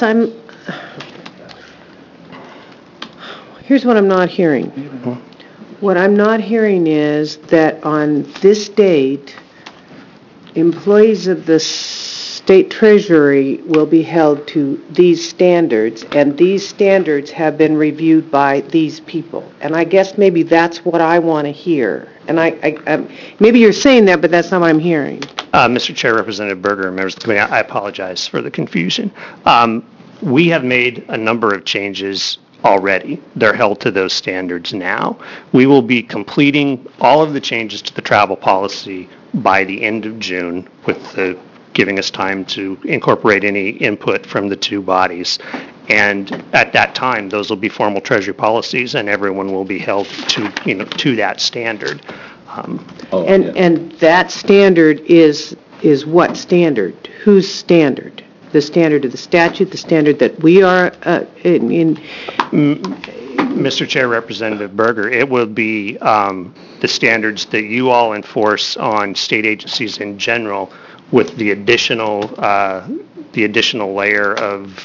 here's what I'm not hearing. What I'm not hearing is that on this date, employees of the state treasury will be held to these standards, and these standards have been reviewed by these people. And I guess maybe that's what I want to hear. And maybe you're saying that, but that's not what I'm hearing. Mr. Chair, Representative Berger, and members of the committee, I apologize for the confusion. We have made a number of changes already. They're held to those standards now. We will be completing all of the changes to the travel policy by the end of June, with giving us time to incorporate any input from the two bodies. And at that time, those will be formal Treasury policies, and everyone will be held to that standard. And that standard is what standard? Whose standard? The standard of the statute, the standard that we are in? Mr. Chair, Representative Berger, it will be the standards that you all enforce on state agencies in general, with the additional layer of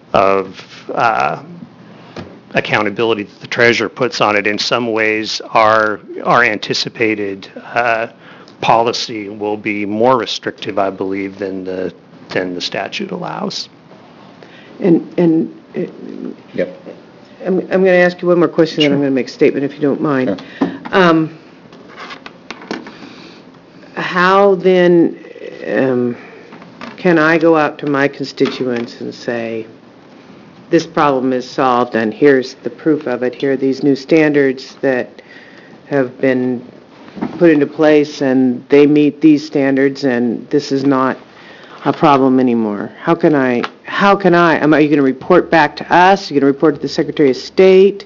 accountability that the treasurer puts on it. In some ways, our anticipated policy will be more restrictive, I believe, than the statute allows. And yep. I'm going to ask you one more question, then I'm going to make a statement if you don't mind. Sure. How then can I go out to my constituents and say, this problem is solved and here's the proof of it, here are these new standards that have been put into place and they meet these standards and this is not a problem anymore? How can I, are you going to report back to us? Are you going to report to the Secretary of State?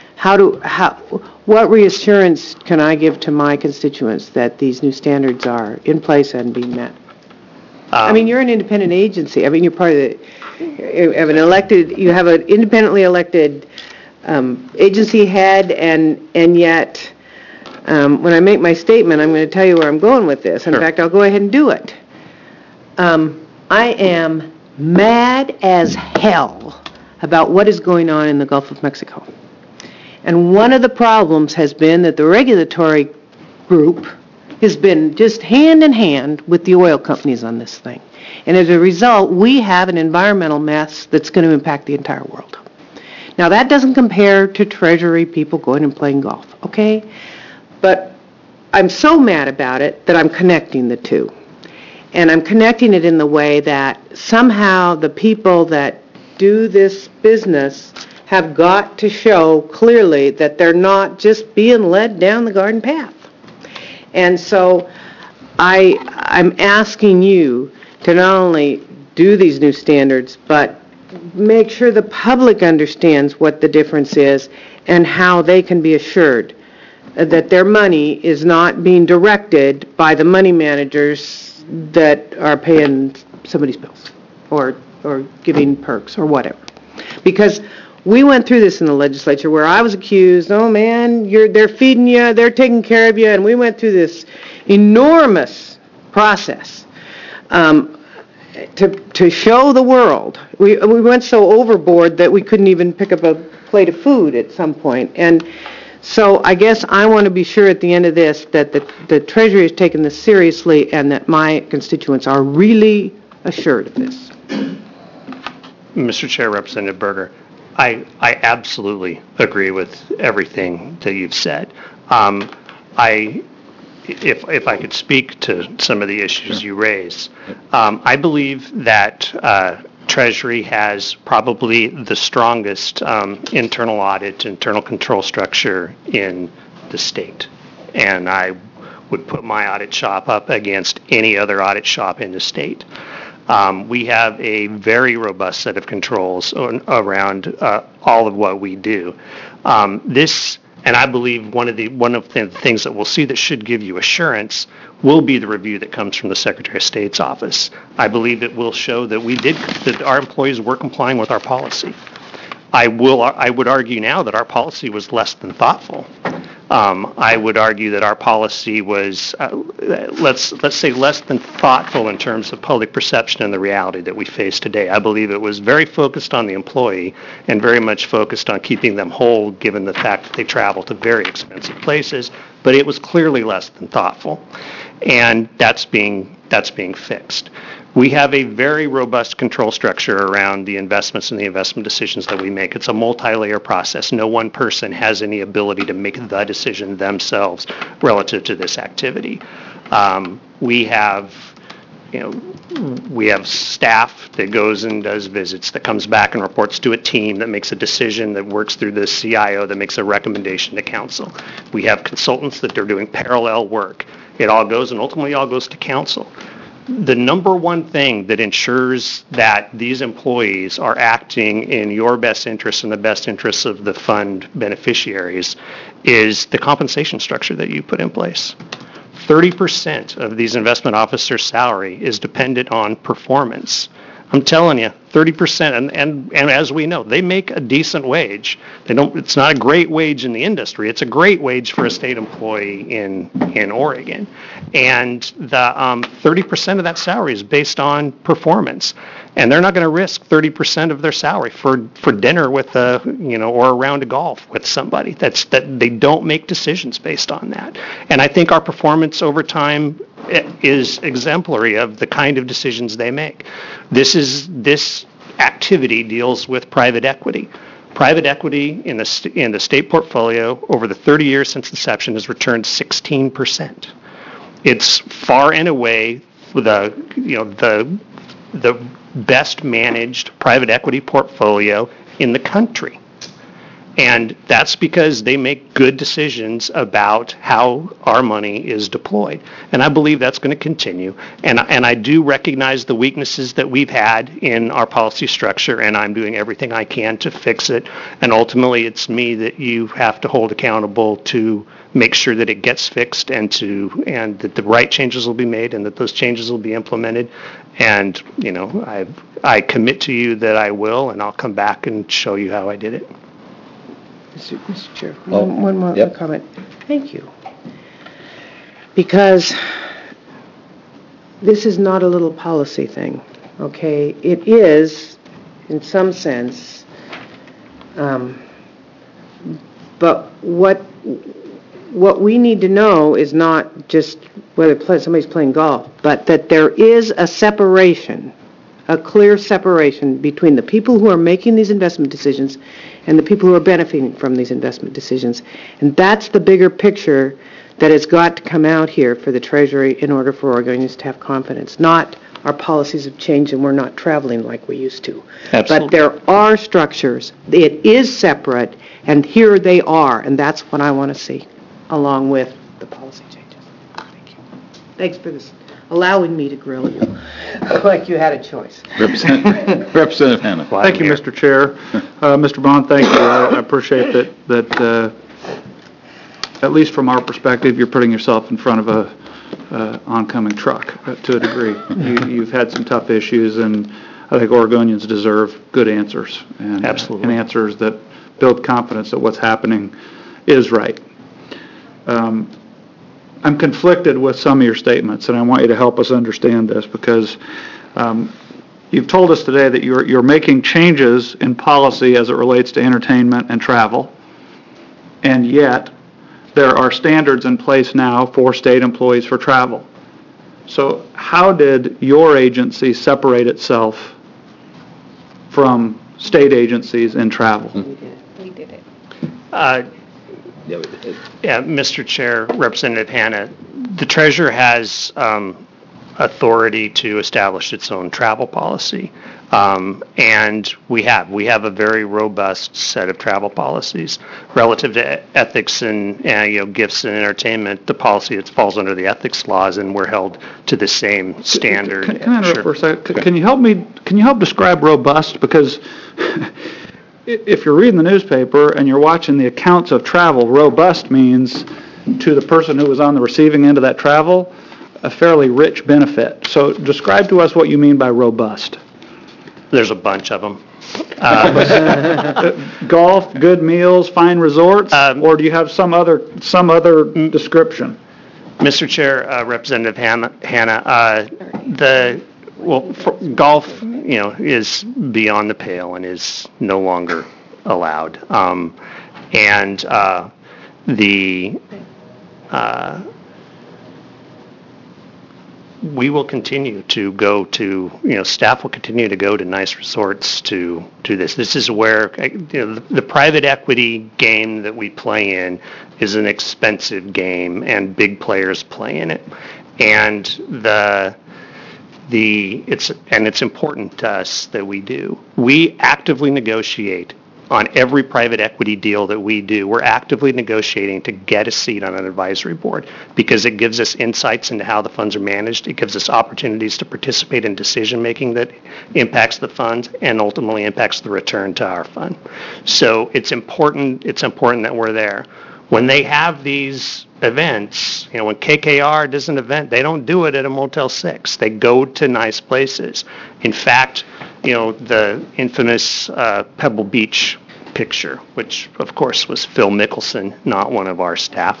What reassurance can I give to my constituents that these new standards are in place and being met? I mean, you're an independent agency. I mean, you're part of you have an independently elected agency head, and yet, when I make my statement, I'm going to tell you where I'm going with this. In fact, I'll go ahead and do it. I am mad as hell about what is going on in the Gulf of Mexico. And one of the problems has been that the regulatory group has been just hand in hand with the oil companies on this thing. And as a result, we have an environmental mess that's going to impact the entire world. Now, that doesn't compare to Treasury people going and playing golf, okay? But I'm so mad about it that I'm connecting the two. And I'm connecting it in the way that somehow the people that do this business have got to show clearly that they're not just being led down the garden path. And so I'm asking you to not only do these new standards, but make sure the public understands what the difference is and how they can be assured that their money is not being directed by the money managers that are paying somebody's bills or giving perks or whatever. Because we went through this in the legislature where I was accused, oh man, they're feeding you, they're taking care of you, and we went through this enormous process to show the world. We went so overboard that we couldn't even pick up a plate of food at some point. And so I guess I want to be sure at the end of this that the Treasury is taking this seriously and that my constituents are really assured of this. Mr. Chair, Representative Berger, I absolutely agree with everything that you've said. If I could speak to some of the issues you raised, I believe that Treasury has probably the strongest internal audit, internal control structure in the state. And I would put my audit shop up against any other audit shop in the state. We have a very robust set of controls around all of what we do. And I believe one of the things that we'll see that should give you assurance will be the review that comes from the Secretary of State's office. I believe it will show that that our employees were complying with our policy. I would argue now that our policy was less than thoughtful. I would argue that our policy was, let's say, less than thoughtful in terms of public perception and the reality that we face today. I believe it was very focused on the employee and very much focused on keeping them whole, given the fact that they travel to very expensive places, but it was clearly less than thoughtful. And that's being fixed. We have a very robust control structure around the investments and the investment decisions that we make. It's a multi-layer process. No one person has any ability to make the decision themselves relative to this activity. We have staff that goes and does visits, that comes back and reports to a team that makes a decision, that works through the CIO, that makes a recommendation to council. We have consultants that are doing parallel work. It all goes, and ultimately all goes to council. The number one thing that ensures that these employees are acting in your best interest and the best interests of the fund beneficiaries is the compensation structure that you put in place. 30% of these investment officers' salary is dependent on performance. I'm telling you, 30%, and as we know, they make a decent wage. It's not a great wage in the industry. It's a great wage for a state employee in Oregon. And the 30% of that salary is based on performance. And they're not going to risk 30% of their salary for dinner with or a round of golf with somebody. That they don't make decisions based on that. And I think our performance over time is exemplary of the kind of decisions they make. This activity deals with private equity. Private equity in the state portfolio over the 30 years since inception has returned 16%. It's far and away the best managed private equity portfolio in the country. And that's because they make good decisions about how our money is deployed. And I believe that's going to continue. And I do recognize the weaknesses that we've had in our policy structure, and I'm doing everything I can to fix it. And ultimately, it's me that you have to hold accountable to make sure that it gets fixed and that the right changes will be made and that those changes will be implemented. And, you know, I commit to you that I will, and I'll come back and show you how I did it. Mr. Chair, one more comment. Thank you. Because this is not a little policy thing, okay? It is, in some sense, but what we need to know is not just whether somebody's playing golf, but that there is a separation, a clear separation between the people who are making these investment decisions and the people who are benefiting from these investment decisions. And that's the bigger picture that has got to come out here for the Treasury in order for Oregonians to have confidence. Not our policies have changed and we're not traveling like we used to. Absolutely. But there are structures. It is separate, and here they are, and that's what I want to see, along with the policy changes. Thank you. Thanks for this, allowing me to grill you like you had a choice. Representative Hanna. Thank you, Mr. Chair. Mr. Bond, thank you. I appreciate that at least from our perspective, you're putting yourself in front of a oncoming truck to a degree. You've had some tough issues, and I think Oregonians deserve good answers. And, absolutely. And answers that build confidence that what's happening is right. I'm conflicted with some of your statements, and I want you to help us understand this, because you've told us today that you're making changes in policy as it relates to entertainment and travel, and yet there are standards in place now for state employees for travel. So how did your agency separate itself from state agencies in travel? We did it. Yeah, Mr. Chair, Representative Hanna, the Treasurer has authority to establish its own travel policy. And we have a very robust set of travel policies relative to ethics and gifts and entertainment. The policy, it falls under the ethics laws, and we're held to the same standard. Can I interrupt for a second? Can you help describe robust? Because if you're reading the newspaper and you're watching the accounts of travel, robust means to the person who was on the receiving end of that travel, a fairly rich benefit. So describe to us what you mean by robust. There's a bunch of them. Golf, good meals, fine resorts, or do you have some other description? Mr. Chair, Representative Hanna, golf, is beyond the pale and is no longer allowed. We will continue to go to, staff will continue to go to nice resorts to this. This is where, the private equity game that we play in is an expensive game, and big players play in it. And it's important to us that we do. We actively negotiate on every private equity deal that we do. We're actively negotiating to get a seat on an advisory board because it gives us insights into how the funds are managed. It gives us opportunities to participate in decision-making that impacts the funds and ultimately impacts the return to our fund. So it's important that we're there. When they have these events, when KKR does an event, they don't do it at a Motel 6. They go to nice places. In fact, the infamous Pebble Beach picture, which of course was Phil Mickelson, not one of our staff.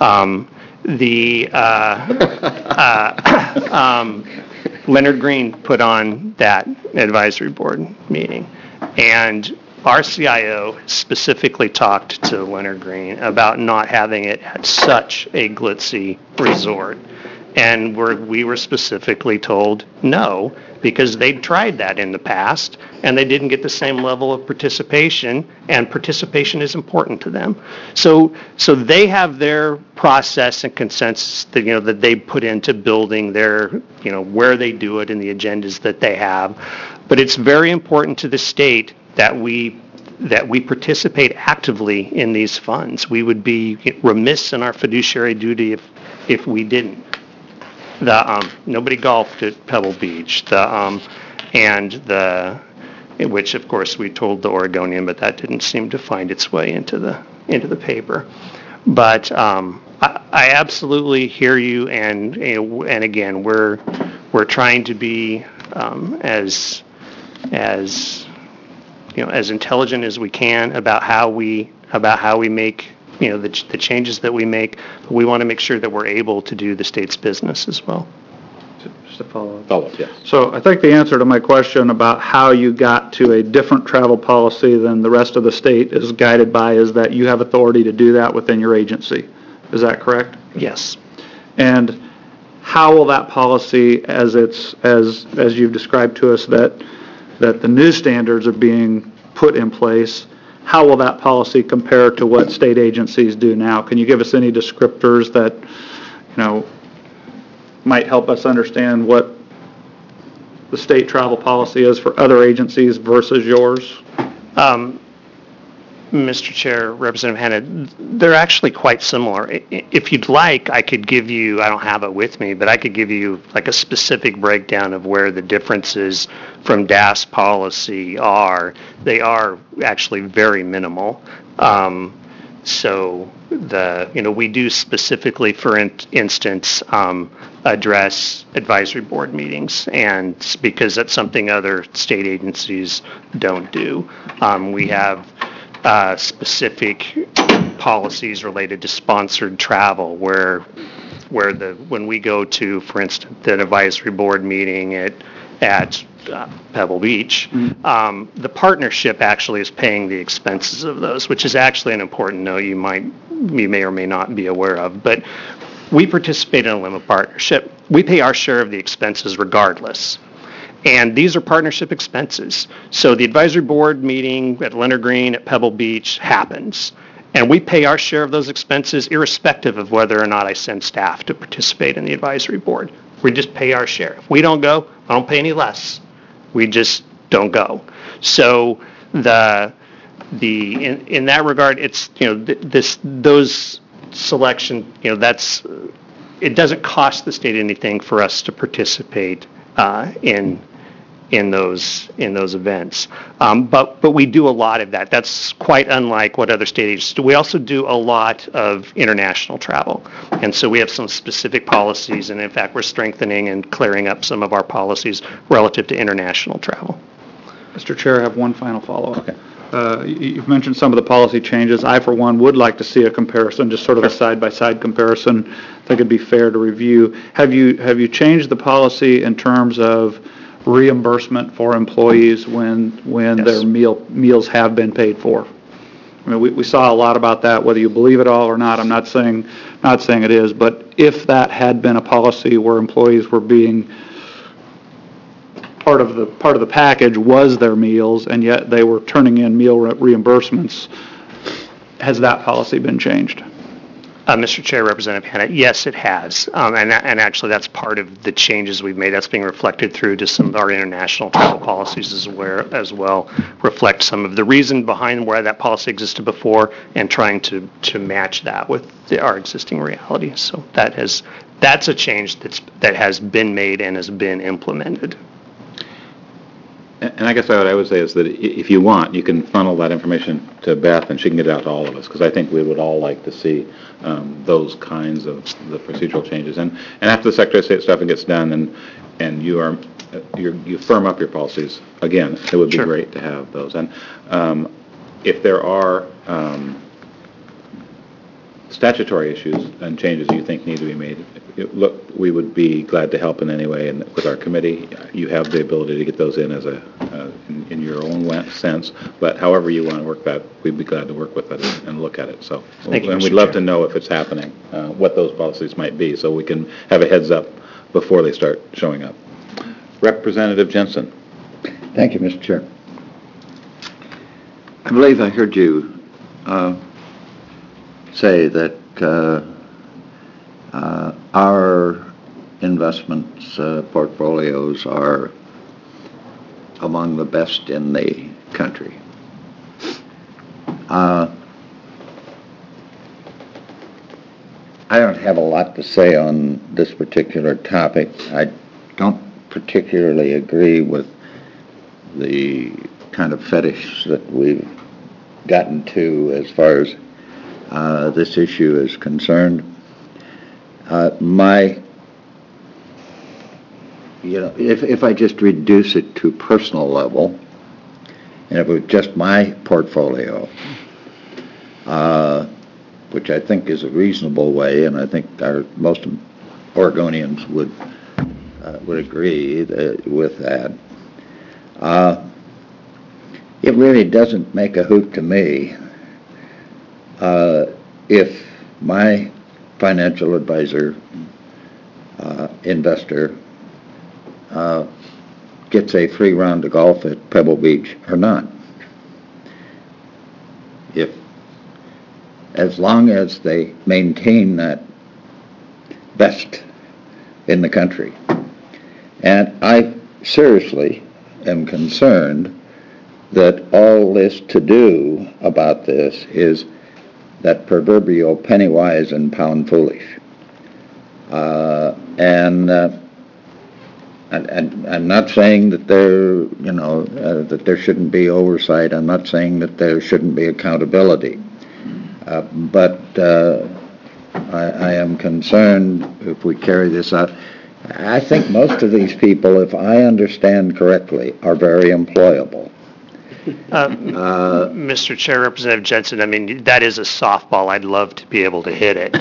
Leonard Green put on that advisory board meeting, and our CIO specifically talked to Leonard Green about not having it at such a glitzy resort. And we were specifically told no, because they'd tried that in the past, and they didn't get the same level of participation, and participation is important to them. So they have their process and consensus that, that they put into building their, where they do it and the agendas that they have. But it's very important to the state that we that we participate actively in these funds. We would be remiss in our fiduciary duty if we didn't. Nobody golfed at Pebble Beach, which of course we told the Oregonian, but that didn't seem to find its way into the paper. But I absolutely hear you, and again, we're trying to be as intelligent as we can about how we make the changes that we make. But we want to make sure that we're able to do the state's business as well. Just a follow-up. Follow-up, yes. So I think the answer to my question about how you got to a different travel policy than the rest of the state is guided by is that you have authority to do that within your agency. Is that correct? Yes. And how will that policy, as you've described to us, that the new standards are being put in place, how will that policy compare to what state agencies do now? Can you give us any descriptors that, might help us understand what the state travel policy is for other agencies versus yours? Mr. Chair, Representative Hanna, they're actually quite similar. If you'd like, I could give you, I don't have it with me, but I could give you like a specific breakdown of where the differences from DAS policy are. They are actually very minimal. So we do specifically, for instance, address advisory board meetings, and because that's something other state agencies don't do. We have specific policies related to sponsored travel where when we go to, for instance, an advisory board meeting at Pebble Beach, the partnership actually is paying the expenses of those, which is actually an important note you may or may not be aware of. But we participate in a limited partnership. We pay our share of the expenses regardless. And these are partnership expenses. So the advisory board meeting at Leonard Green at Pebble Beach happens. And we pay our share of those expenses irrespective of whether or not I send staff to participate in the advisory board. We just pay our share. If we don't go, I don't pay any less. We just don't go. So in that regard, it's those selection, it doesn't cost the state anything for us to participate in those events. But we do a lot of that. That's quite unlike what other state agencies do. We also do a lot of international travel. And so we have some specific policies, and in fact, we're strengthening and clearing up some of our policies relative to international travel. Mr. Chair, I have one final follow-up. Okay. You've mentioned some of the policy changes. I, for one, would like to see a comparison, just sort of a side-by-side comparison. I think it'd be fair to review. Have you changed the policy in terms of reimbursement for employees when Yes. their meals have been paid for? I mean, we saw a lot about that, whether you believe it all or not. I'm not saying it is, but if that had been a policy where employees were being part of the package was their meals, and yet they were turning in meal reimbursements, has that policy been changed? Mr. Chair, Representative Hanna, yes, it has. And actually, that's part of the changes we've made. That's being reflected through to some of our international travel policies as well, reflect some of the reason behind why that policy existed before and trying to match that with our existing reality. So that's a change that has been made and has been implemented. And I guess what I would say is that if you want, you can funnel that information to Beth, and she can get it out to all of us, because I think we would all like to see those kinds of the procedural changes. And after the Secretary of State stuff gets done, and you firm up your policies again, it would be great to have those. And if there are statutory issues and changes you think need to be made, look, we would be glad to help in any way. And with our committee, you have the ability to get those in as in your own sense. But however you want to work that, we'd be glad to work with it and look at it. So, Thank you, and Mr. we'd love Chair. to know if it's happening, what those policies might be, so we can have a heads up before they start showing up. Representative Jensen. Thank you, Mr. Chair. I believe I heard you say that our investments portfolios are among the best in the country. I don't have a lot to say on this particular topic. I don't particularly agree with the kind of fetish that we've gotten to as far as this issue is concerned. If I just reduce it to personal level, and if it was just my portfolio, which I think is a reasonable way, and I think most Oregonians would agree with that. It really doesn't make a hoot to me if my financial advisor, investor, gets a free round of golf at Pebble Beach or not. As long as they maintain that best in the country. And I seriously am concerned that all this to do about this is that proverbial penny wise and pound foolish. And I'm not saying that that there shouldn't be oversight. I'm not saying that there shouldn't be accountability. But I am concerned if we carry this out. I think most of these people, if I understand correctly, are very employable. Mr. Chair, Representative Jensen, I mean, that is a softball. I'd love to be able to hit it.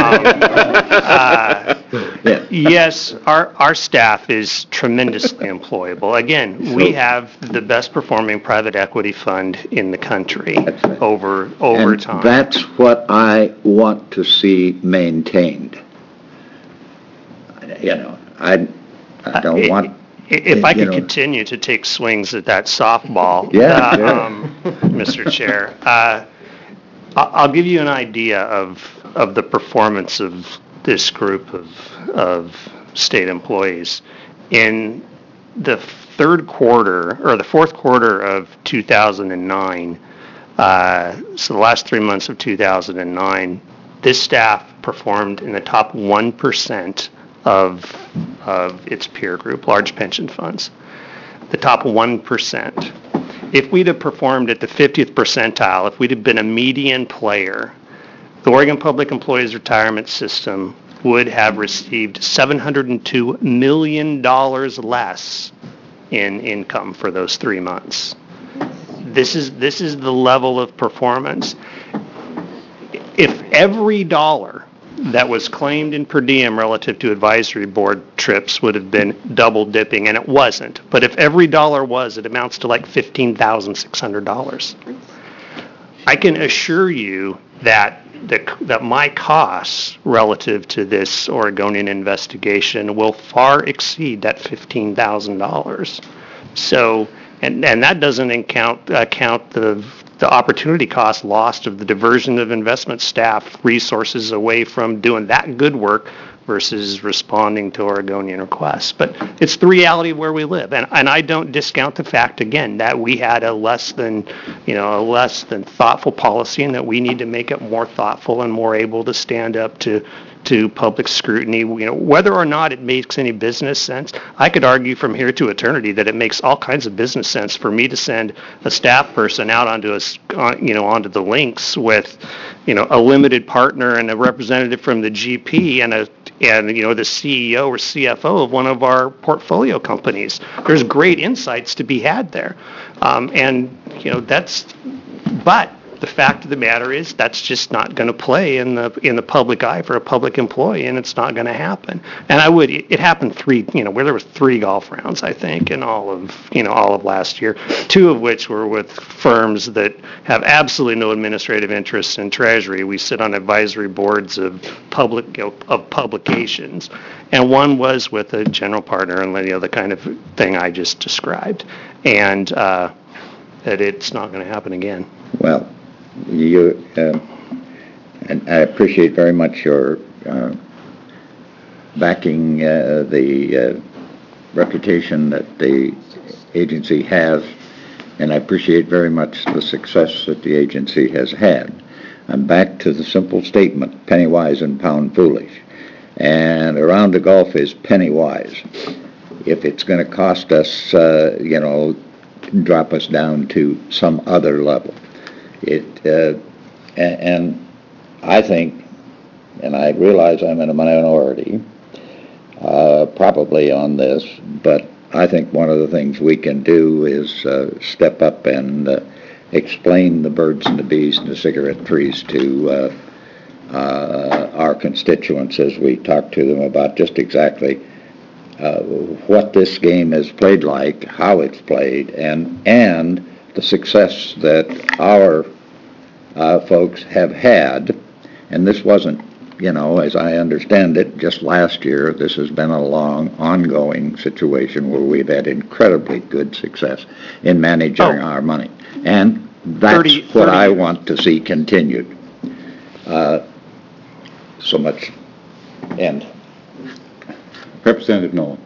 Yes, our staff is tremendously employable. Again, we have the best performing private equity fund in the country over time. That's what I want to see maintained. I don't want... If I could continue to take swings at that softball, Mr. Chair, I'll give you an idea of the performance of this group of state employees. In the fourth quarter of 2009, so the last 3 months of 2009, this staff performed in the top 1% of its peer group, large pension funds, the top 1%. If we'd have performed at the 50th percentile, if we'd have been a median player, the Oregon Public Employees Retirement System would have received $702 million less in income for those 3 months. This is the level of performance. If every dollar that was claimed in per diem relative to advisory board trips would have been double dipping, and it wasn't. But if every dollar was, it amounts to like $15,600. I can assure you that my costs relative to this Oregonian investigation will far exceed that $15,000. So, and that doesn't account the opportunity cost lost of the diversion of investment staff resources away from doing that good work versus responding to Oregonian requests. But it's the reality of where we live. And I don't discount the fact, again, that we had a less than thoughtful policy, and that we need to make it more thoughtful and more able to stand up to public scrutiny. Whether or not it makes any business sense, I could argue from here to eternity that it makes all kinds of business sense for me to send a staff person out onto the links with, a limited partner and a representative from the GP and the CEO or CFO of one of our portfolio companies. There's great insights to be had there, but the fact of the matter is that's just not going to play in the public eye for a public employee, and it's not going to happen. And it happened where there was 3 golf rounds, I think, in all of last year, 2 of which were with firms that have absolutely no administrative interests in Treasury. We sit on advisory boards of publications, and one was with a general partner and the kind of thing I just described, and that it's not going to happen again. Well, and I appreciate very much your backing the reputation that the agency has and I appreciate very much the success that the agency has had. I'm back to the simple statement, penny wise and pound foolish. And a round of golf is penny wise. If it's going to cost us, drop us down to some other level. And I think, and I realize I'm in a minority, probably on this, but I think one of the things we can do is step up and explain the birds and the bees and the cigarette trees to our constituents as we talk to them about just exactly what this game is played like, how it's played, and the success that our folks have had. And this wasn't, as I understand it, just last year. This has been a long, ongoing situation where we've had incredibly good success in managing our money. And that's what I want to see continued. So much. End. Representative Nolan.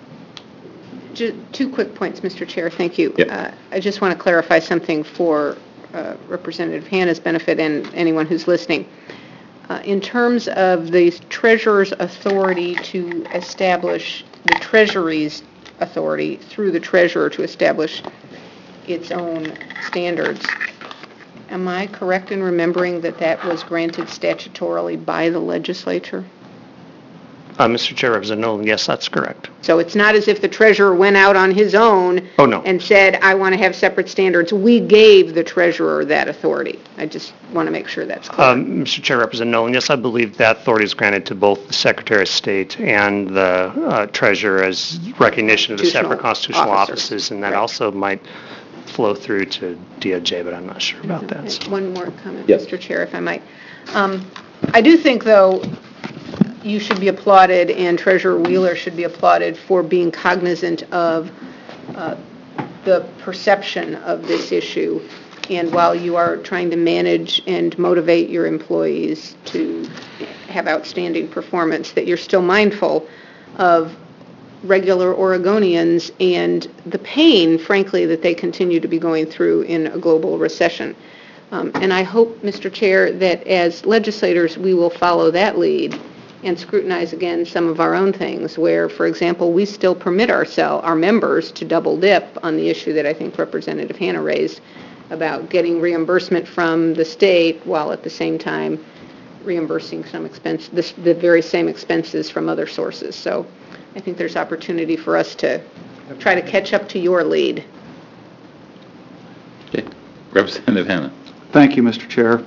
Two quick points, Mr. Chair. Thank you. Yep. I just want to clarify something for Representative Hanna's benefit and anyone who's listening. In terms of the Treasurer's authority to establish the Treasury's authority through the Treasurer to establish its own standards, am I correct in remembering that that was granted statutorily by the legislature? Mr. Chair, Representative Nolan, yes, that's correct. So it's not as if the treasurer went out on his own and said, I want to have separate standards. We gave the treasurer that authority. I just want to make sure that's clear. Mr. Chair, Representative Nolan, yes, I believe that authority is granted to both the Secretary of State and the treasurer as recognition of the separate constitutional offices, and that also might flow through to DOJ, but I'm not sure about that. So. One more comment, Mr. Chair, if I might. I do think, though, you should be applauded and Treasurer Wheeler should be applauded for being cognizant of the perception of this issue. And while you are trying to manage and motivate your employees to have outstanding performance, that you're still mindful of regular Oregonians and the pain, frankly, that they continue to be going through in a global recession. And I hope, Mr. Chair, that as legislators we will follow that lead and scrutinize again some of our own things where, for example, we still permit our members to double dip on the issue that I think Representative Hanna raised about getting reimbursement from the state while at the same time reimbursing some expense, the very same expenses from other sources. So I think there's opportunity for us to try to catch up to your lead. Okay. Representative Hanna. Thank you, Mr. Chair.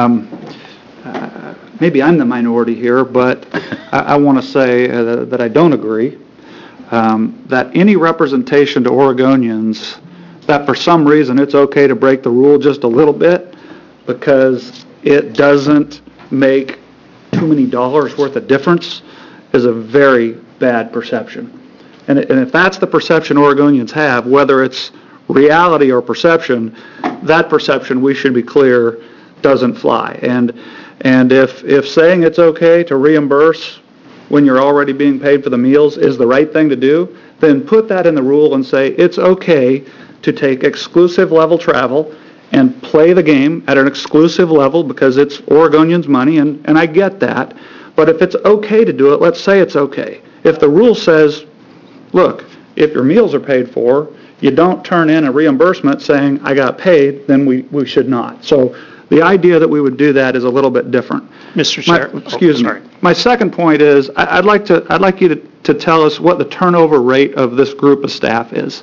Maybe I'm the minority here, but I want to say that I don't agree that any representation to Oregonians that for some reason it's okay to break the rule just a little bit because it doesn't make too many dollars worth of difference is a very bad perception. And if that's the perception Oregonians have, whether it's reality or perception, that perception, we should be clear, doesn't fly. And if saying it's okay to reimburse when you're already being paid for the meals is the right thing to do, then put that in the rule and say it's okay to take exclusive level travel and play the game at an exclusive level because it's Oregonians' money, and I get that. But if it's okay to do it, let's say it's okay. If the rule says, look, if your meals are paid for, you don't turn in a reimbursement saying I got paid, then we should not. So the idea that we would do that is a little bit different. Mr. Chair. Excuse me. My second point is I'd like you to tell us what the turnover rate of this group of staff is.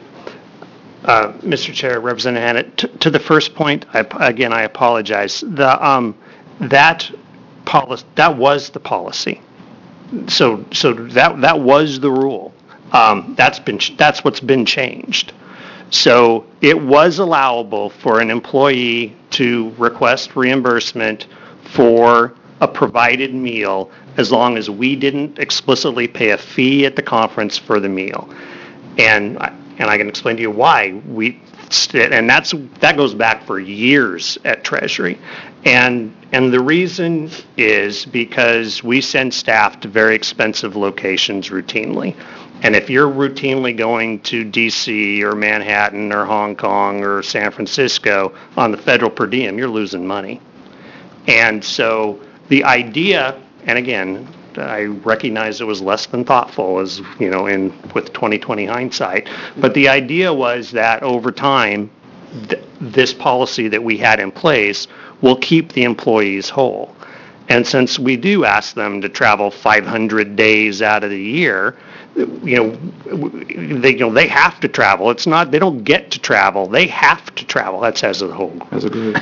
Mr. Chair, Representative Hanna, to the first point, I apologize. That was the policy. So that was the rule. That's what's been changed. So it was allowable for an employee to request reimbursement for a provided meal as long as we didn't explicitly pay a fee at the conference for the meal. And I can explain to you why and that goes back for years at Treasury. And the reason is because we send staff to very expensive locations routinely. And if you're routinely going to DC or Manhattan or Hong Kong or San Francisco on the federal per diem, you're losing money. And so the idea, and again, I recognize it was less than thoughtful as, with 2020 hindsight, but the idea was that over time, this policy that we had in place will keep the employees whole. And since we do ask them to travel 500 days out of the year, they have to travel. It's not, they don't get to travel. They have to travel. That's as a whole. As a group.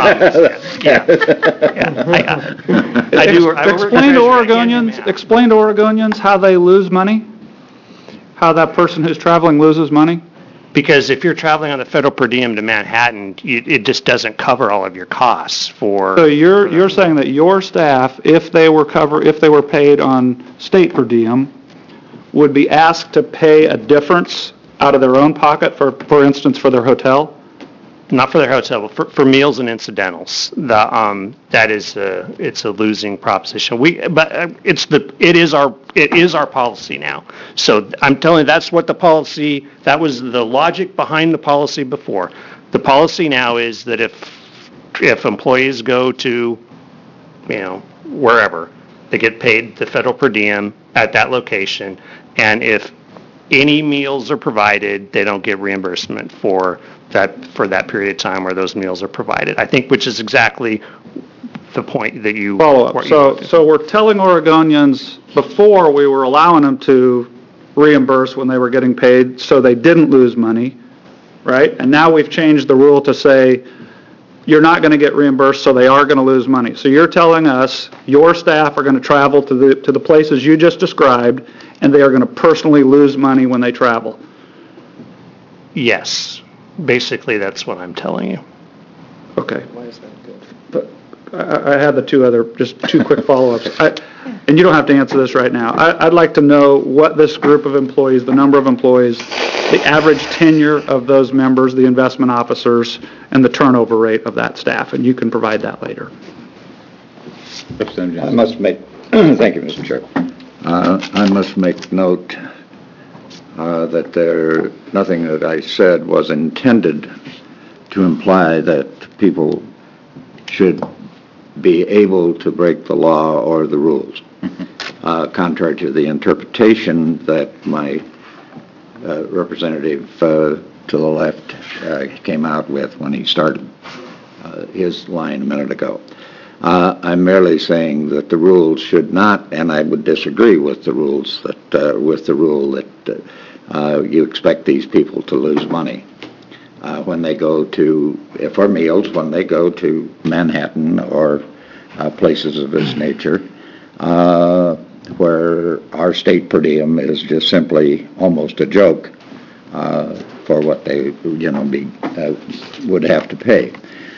Explain to Oregonians how they lose money, how that person who's traveling loses money. Because if you're traveling on the federal per diem to Manhattan, it just doesn't cover all of your costs for. So you're saying that your staff, if they were paid on state per diem, would be asked to pay a difference out of their own pocket, for instance, for their hotel? Not for their hotel, but for meals and incidentals. It's a losing proposition. It is our policy now. So I'm telling you, that's what that was the logic behind the policy before. The policy now is that if employees go to, wherever, they get paid the federal per diem at that location, and if any meals are provided, they don't get reimbursement for that period of time where those meals are provided. I think, which is exactly the point that you follow up. So we're telling Oregonians before we were allowing them to reimburse when they were getting paid, so they didn't lose money, right? And now we've changed the rule to say you're not going to get reimbursed, so they are going to lose money. So you're telling us your staff are going to travel to the places you just described, and they are going to personally lose money when they travel. Yes. Basically, that's what I'm telling you. Okay. Why is that good? I had just two quick follow-ups. And you don't have to answer this right now. I'd like to know what this group of employees, the number of employees, the average tenure of those members, the investment officers, and the turnover rate of that staff, and you can provide that later. I must make, thank you, Mr. Chair. I must make note that nothing that I said was intended to imply that people should be able to break the law or the rules, contrary to the interpretation that my representative to the left came out with when he started his line a minute ago. I'm merely saying that the rules should not, and I would disagree with the rules with the rule that you expect these people to lose money when they go for meals, when they go to Manhattan or places of this nature, where our state per diem is just simply almost a joke for what they, would have to pay.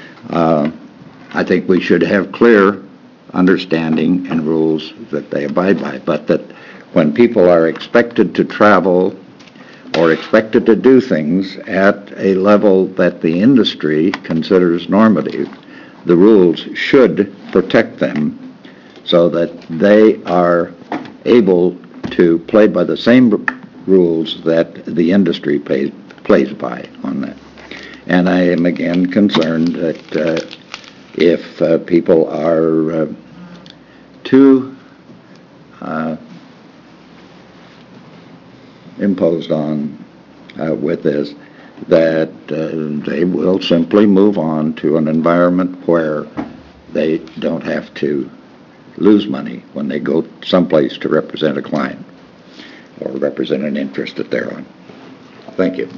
I think we should have clear understanding and rules that they abide by, but that when people are expected to travel or expected to do things at a level that the industry considers normative, the rules should protect them so that they are able to play by the same rules that the industry plays by on that. And I am again concerned that if people are too imposed on with this, that they will simply move on to an environment where they don't have to lose money when they go someplace to represent a client or represent an interest that they're on. Thank you.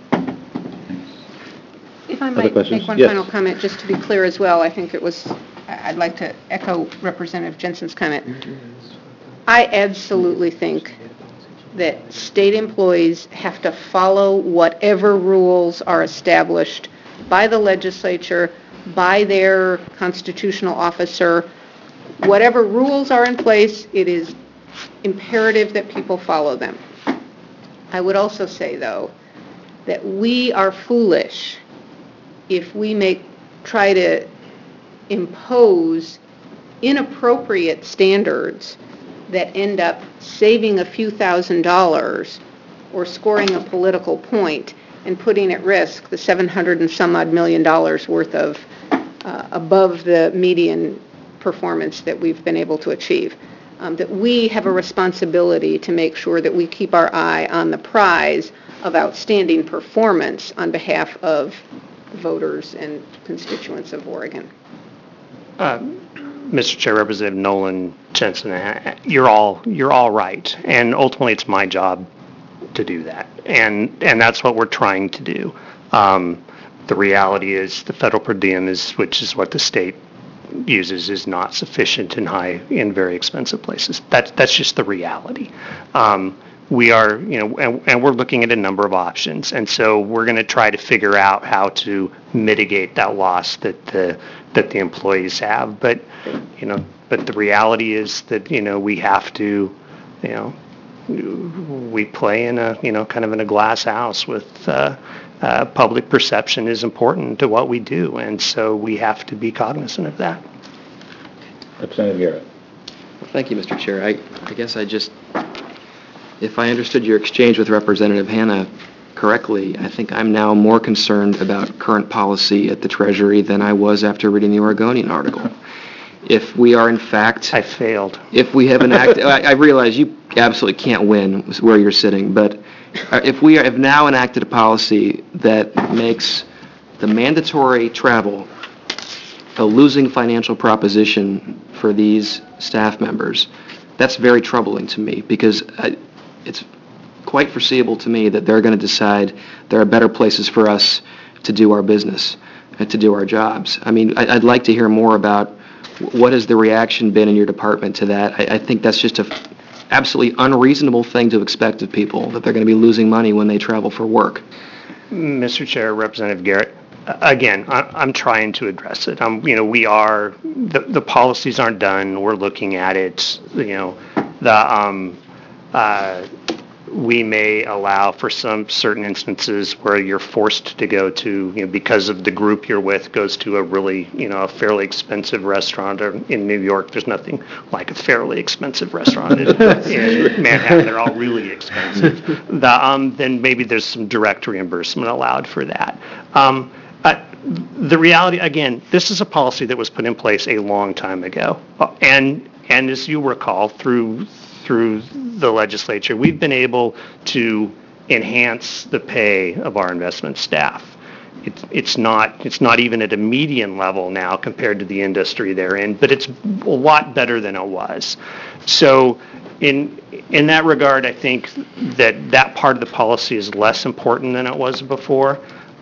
If I might make one final comment, just to be clear as well, I'd like to echo Representative Jensen's comment. I absolutely think that state employees have to follow whatever rules are established by the legislature, by their constitutional officer. Whatever rules are in place, it is imperative that people follow them. I would also say, though, that we are foolish if we try to impose inappropriate standards that end up saving a few $1,000s or scoring a political point and putting at risk the $700 and some odd million worth of above the median performance that we've been able to achieve. That we have a responsibility to make sure that we keep our eye on the prize of outstanding performance on behalf of voters and constituents of Oregon. Mr. Chair, Representative Nolan Jensen, you're all right, and ultimately it's my job to do that, and that's what we're trying to do. The reality is the federal per diem which is what the state uses, is not sufficient in very expensive places. That's just the reality. We are, and we're looking at a number of options, and so we're going to try to figure out how to mitigate that loss that the employees have. But the reality is that we have to, we play in a kind of in a glass house with. Public perception is important to what we do, and so we have to be cognizant of that. Representative Garrett. Well, thank you, Mr. Chair. I guess if I understood your exchange with Representative Hanna correctly, I think I'm now more concerned about current policy at the Treasury than I was after reading the Oregonian article. If we are in fact... I failed. If we have enacted... I realize you absolutely can't win where you're sitting, but if we have now enacted a policy that makes the mandatory travel a losing financial proposition for these staff members, that's very troubling to me, because it's quite foreseeable to me that they're going to decide there are better places for us to do our business and to do our jobs. I mean, I'd like to hear more about what has the reaction been in your department to that. I think that's just a absolutely unreasonable thing to expect of people, that they're going to be losing money when they travel for work. Mr. Chair, Representative Garrett, again, I'm trying to address it. We are, the policies aren't done. We're looking at it. We may allow for some certain instances where you're forced to go to, because of the group you're with goes to a really, a fairly expensive restaurant. Or in New York, there's nothing like a fairly expensive restaurant in Manhattan. They're all really expensive. Then maybe there's some direct reimbursement allowed for that. The reality, again, this is a policy that was put in place a long time ago. And as you recall, through the legislature, we've been able to enhance the pay of our investment staff. It's not even at a median level now compared to the industry they're in, but it's a lot better than it was. So in that regard, I think that part of the policy is less important than it was before.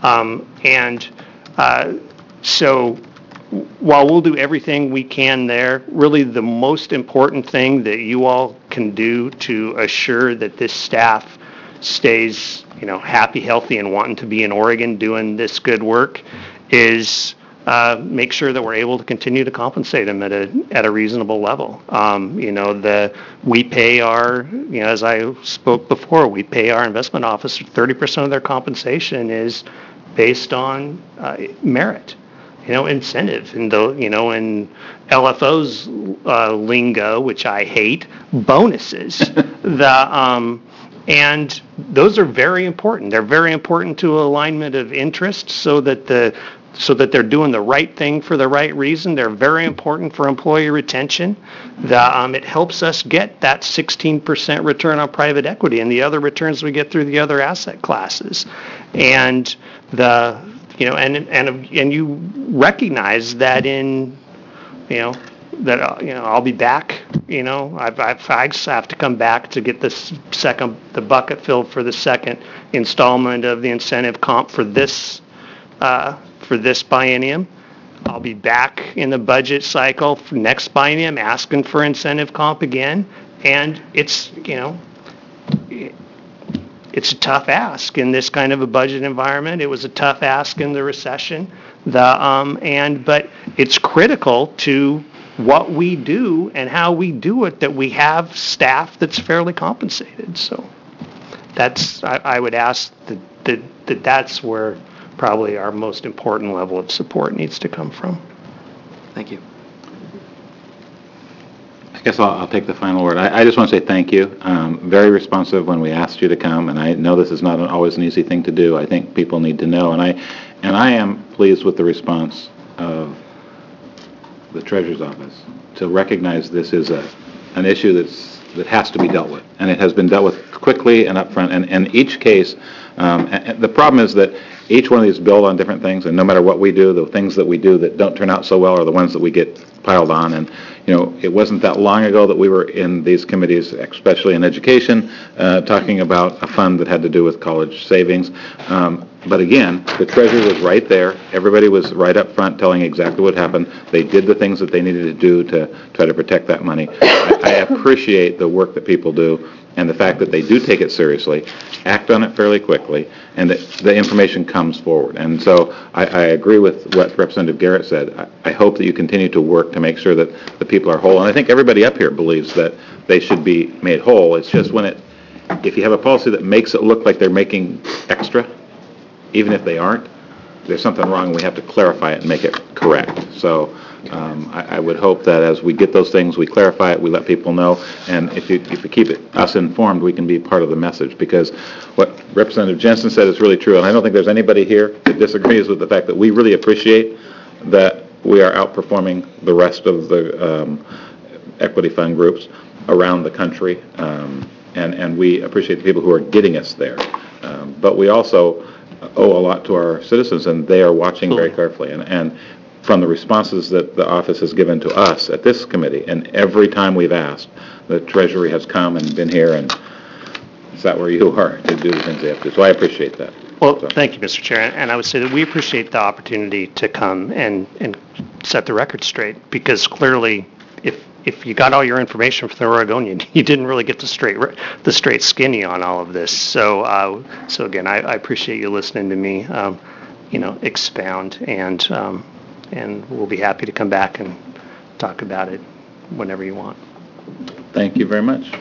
So while we'll do everything we can there, really the most important thing that you all can do to assure that this staff stays, happy, healthy, and wanting to be in Oregon doing this good work is make sure that we're able to continue to compensate them at a reasonable level. We pay our, as I spoke before, we pay our investment officer 30% of their compensation is based on merit. Incentive, and in LFO's lingo, which I hate, bonuses. And those are very important. They're very important to alignment of interests, so that they're doing the right thing for the right reason. They're very important for employee retention. It helps us get that 16% return on private equity and the other returns we get through the other asset classes, and and you recognize that I'll be back. I have to come back to get the bucket filled for the second installment of the incentive comp for this biennium. I'll be back in the budget cycle for next biennium asking for incentive comp again, and it's a tough ask in this kind of a budget environment. It was a tough ask in the recession, but it's critical to what we do and how we do it that we have staff that's fairly compensated. So I would ask that that's where probably our most important level of support needs to come from. Thank you. guess I'll take the final word. I just want to say thank you. Very responsive when we asked you to come, and I know this is not always an easy thing to do. I think people need to know, and I am pleased with the response of the Treasurer's Office to recognize this is an issue that has to be dealt with, and it has been dealt with quickly and upfront. And each case, and the problem is that each one of these build on different things, and no matter what we do, the things that we do that don't turn out so well are the ones that we get piled on. And it wasn't that long ago that we were in these committees, especially in education, talking about a fund that had to do with college savings. But again, the treasurer was right there. Everybody was right up front telling exactly what happened. They did the things that they needed to do to try to protect that money. I appreciate the work that people do and the fact that they do take it seriously, act on it fairly quickly, and that the information comes forward. And so I agree with what Representative Garrett said. I hope that you continue to work to make sure that the people are whole. And I think everybody up here believes that they should be made whole. It's just if you have a policy that makes it look like they're making extra, even if they aren't, there's something wrong, and we have to clarify it and make it correct. So I would hope that as we get those things, we clarify it, we let people know, and if you keep us informed, we can be part of the message, because what Representative Jensen said is really true, and I don't think there's anybody here that disagrees with the fact that we really appreciate that we are outperforming the rest of the equity fund groups around the country, and we appreciate the people who are getting us there. But we also owe a lot to our citizens, and they are watching very carefully. And from the responses that the office has given to us at this committee, and every time we've asked, the Treasury has come and been here and sat where you are to do the things they have to. So I appreciate that. Well, thank you, Mr. Chair. And I would say that we appreciate the opportunity to come and set the record straight, because clearly, if you got all your information from the Oregonian, you didn't really get the straight skinny on all of this. So again, I appreciate you listening to me, expound, and we'll be happy to come back and talk about it whenever you want. Thank you very much.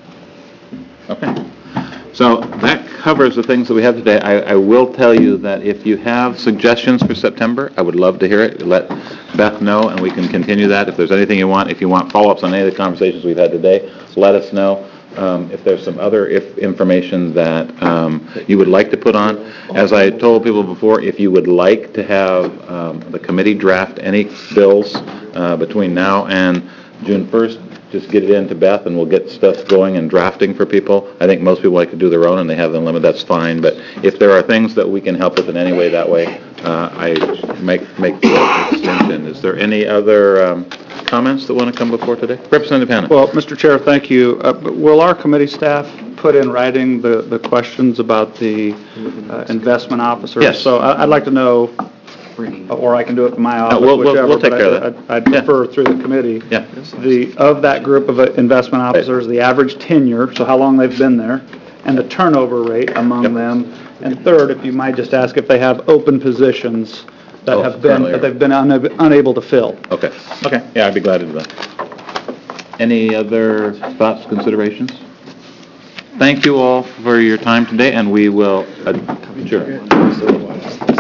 Okay. So that covers the things that we have today. I will tell you that if you have suggestions for September, I would love to hear it. Let Beth know, and we can continue that. If there's anything you want, if you want follow-ups on any of the conversations we've had today, let us know. If there's some other information that you would like to put on. As I told people before, if you would like to have the committee draft any bills between now and June 1st, just get it in to Beth, and we'll get stuff going and drafting for people. I think most people like to do their own, and they have them limited. That's fine. But if there are things that we can help with in any way that way, I make the extension. Is there any other comments that want to come before today? Representative Hanna. Well, Mr. Chair, thank you. Will our committee staff put in writing the questions about the investment officers? Yes. So I'd like to know, or I can do it from my office, whichever. We'll take care of that. I'd prefer through the committee. Yeah. Of that group of investment officers, the average tenure, so how long they've been there, and the turnover rate among them. And third, if you might just ask if they have open positions that they've been unable to fill. Okay. Okay. Yeah, I'd be glad to do that. Any other thoughts, considerations? Thank you all for your time today, and we will adjourn.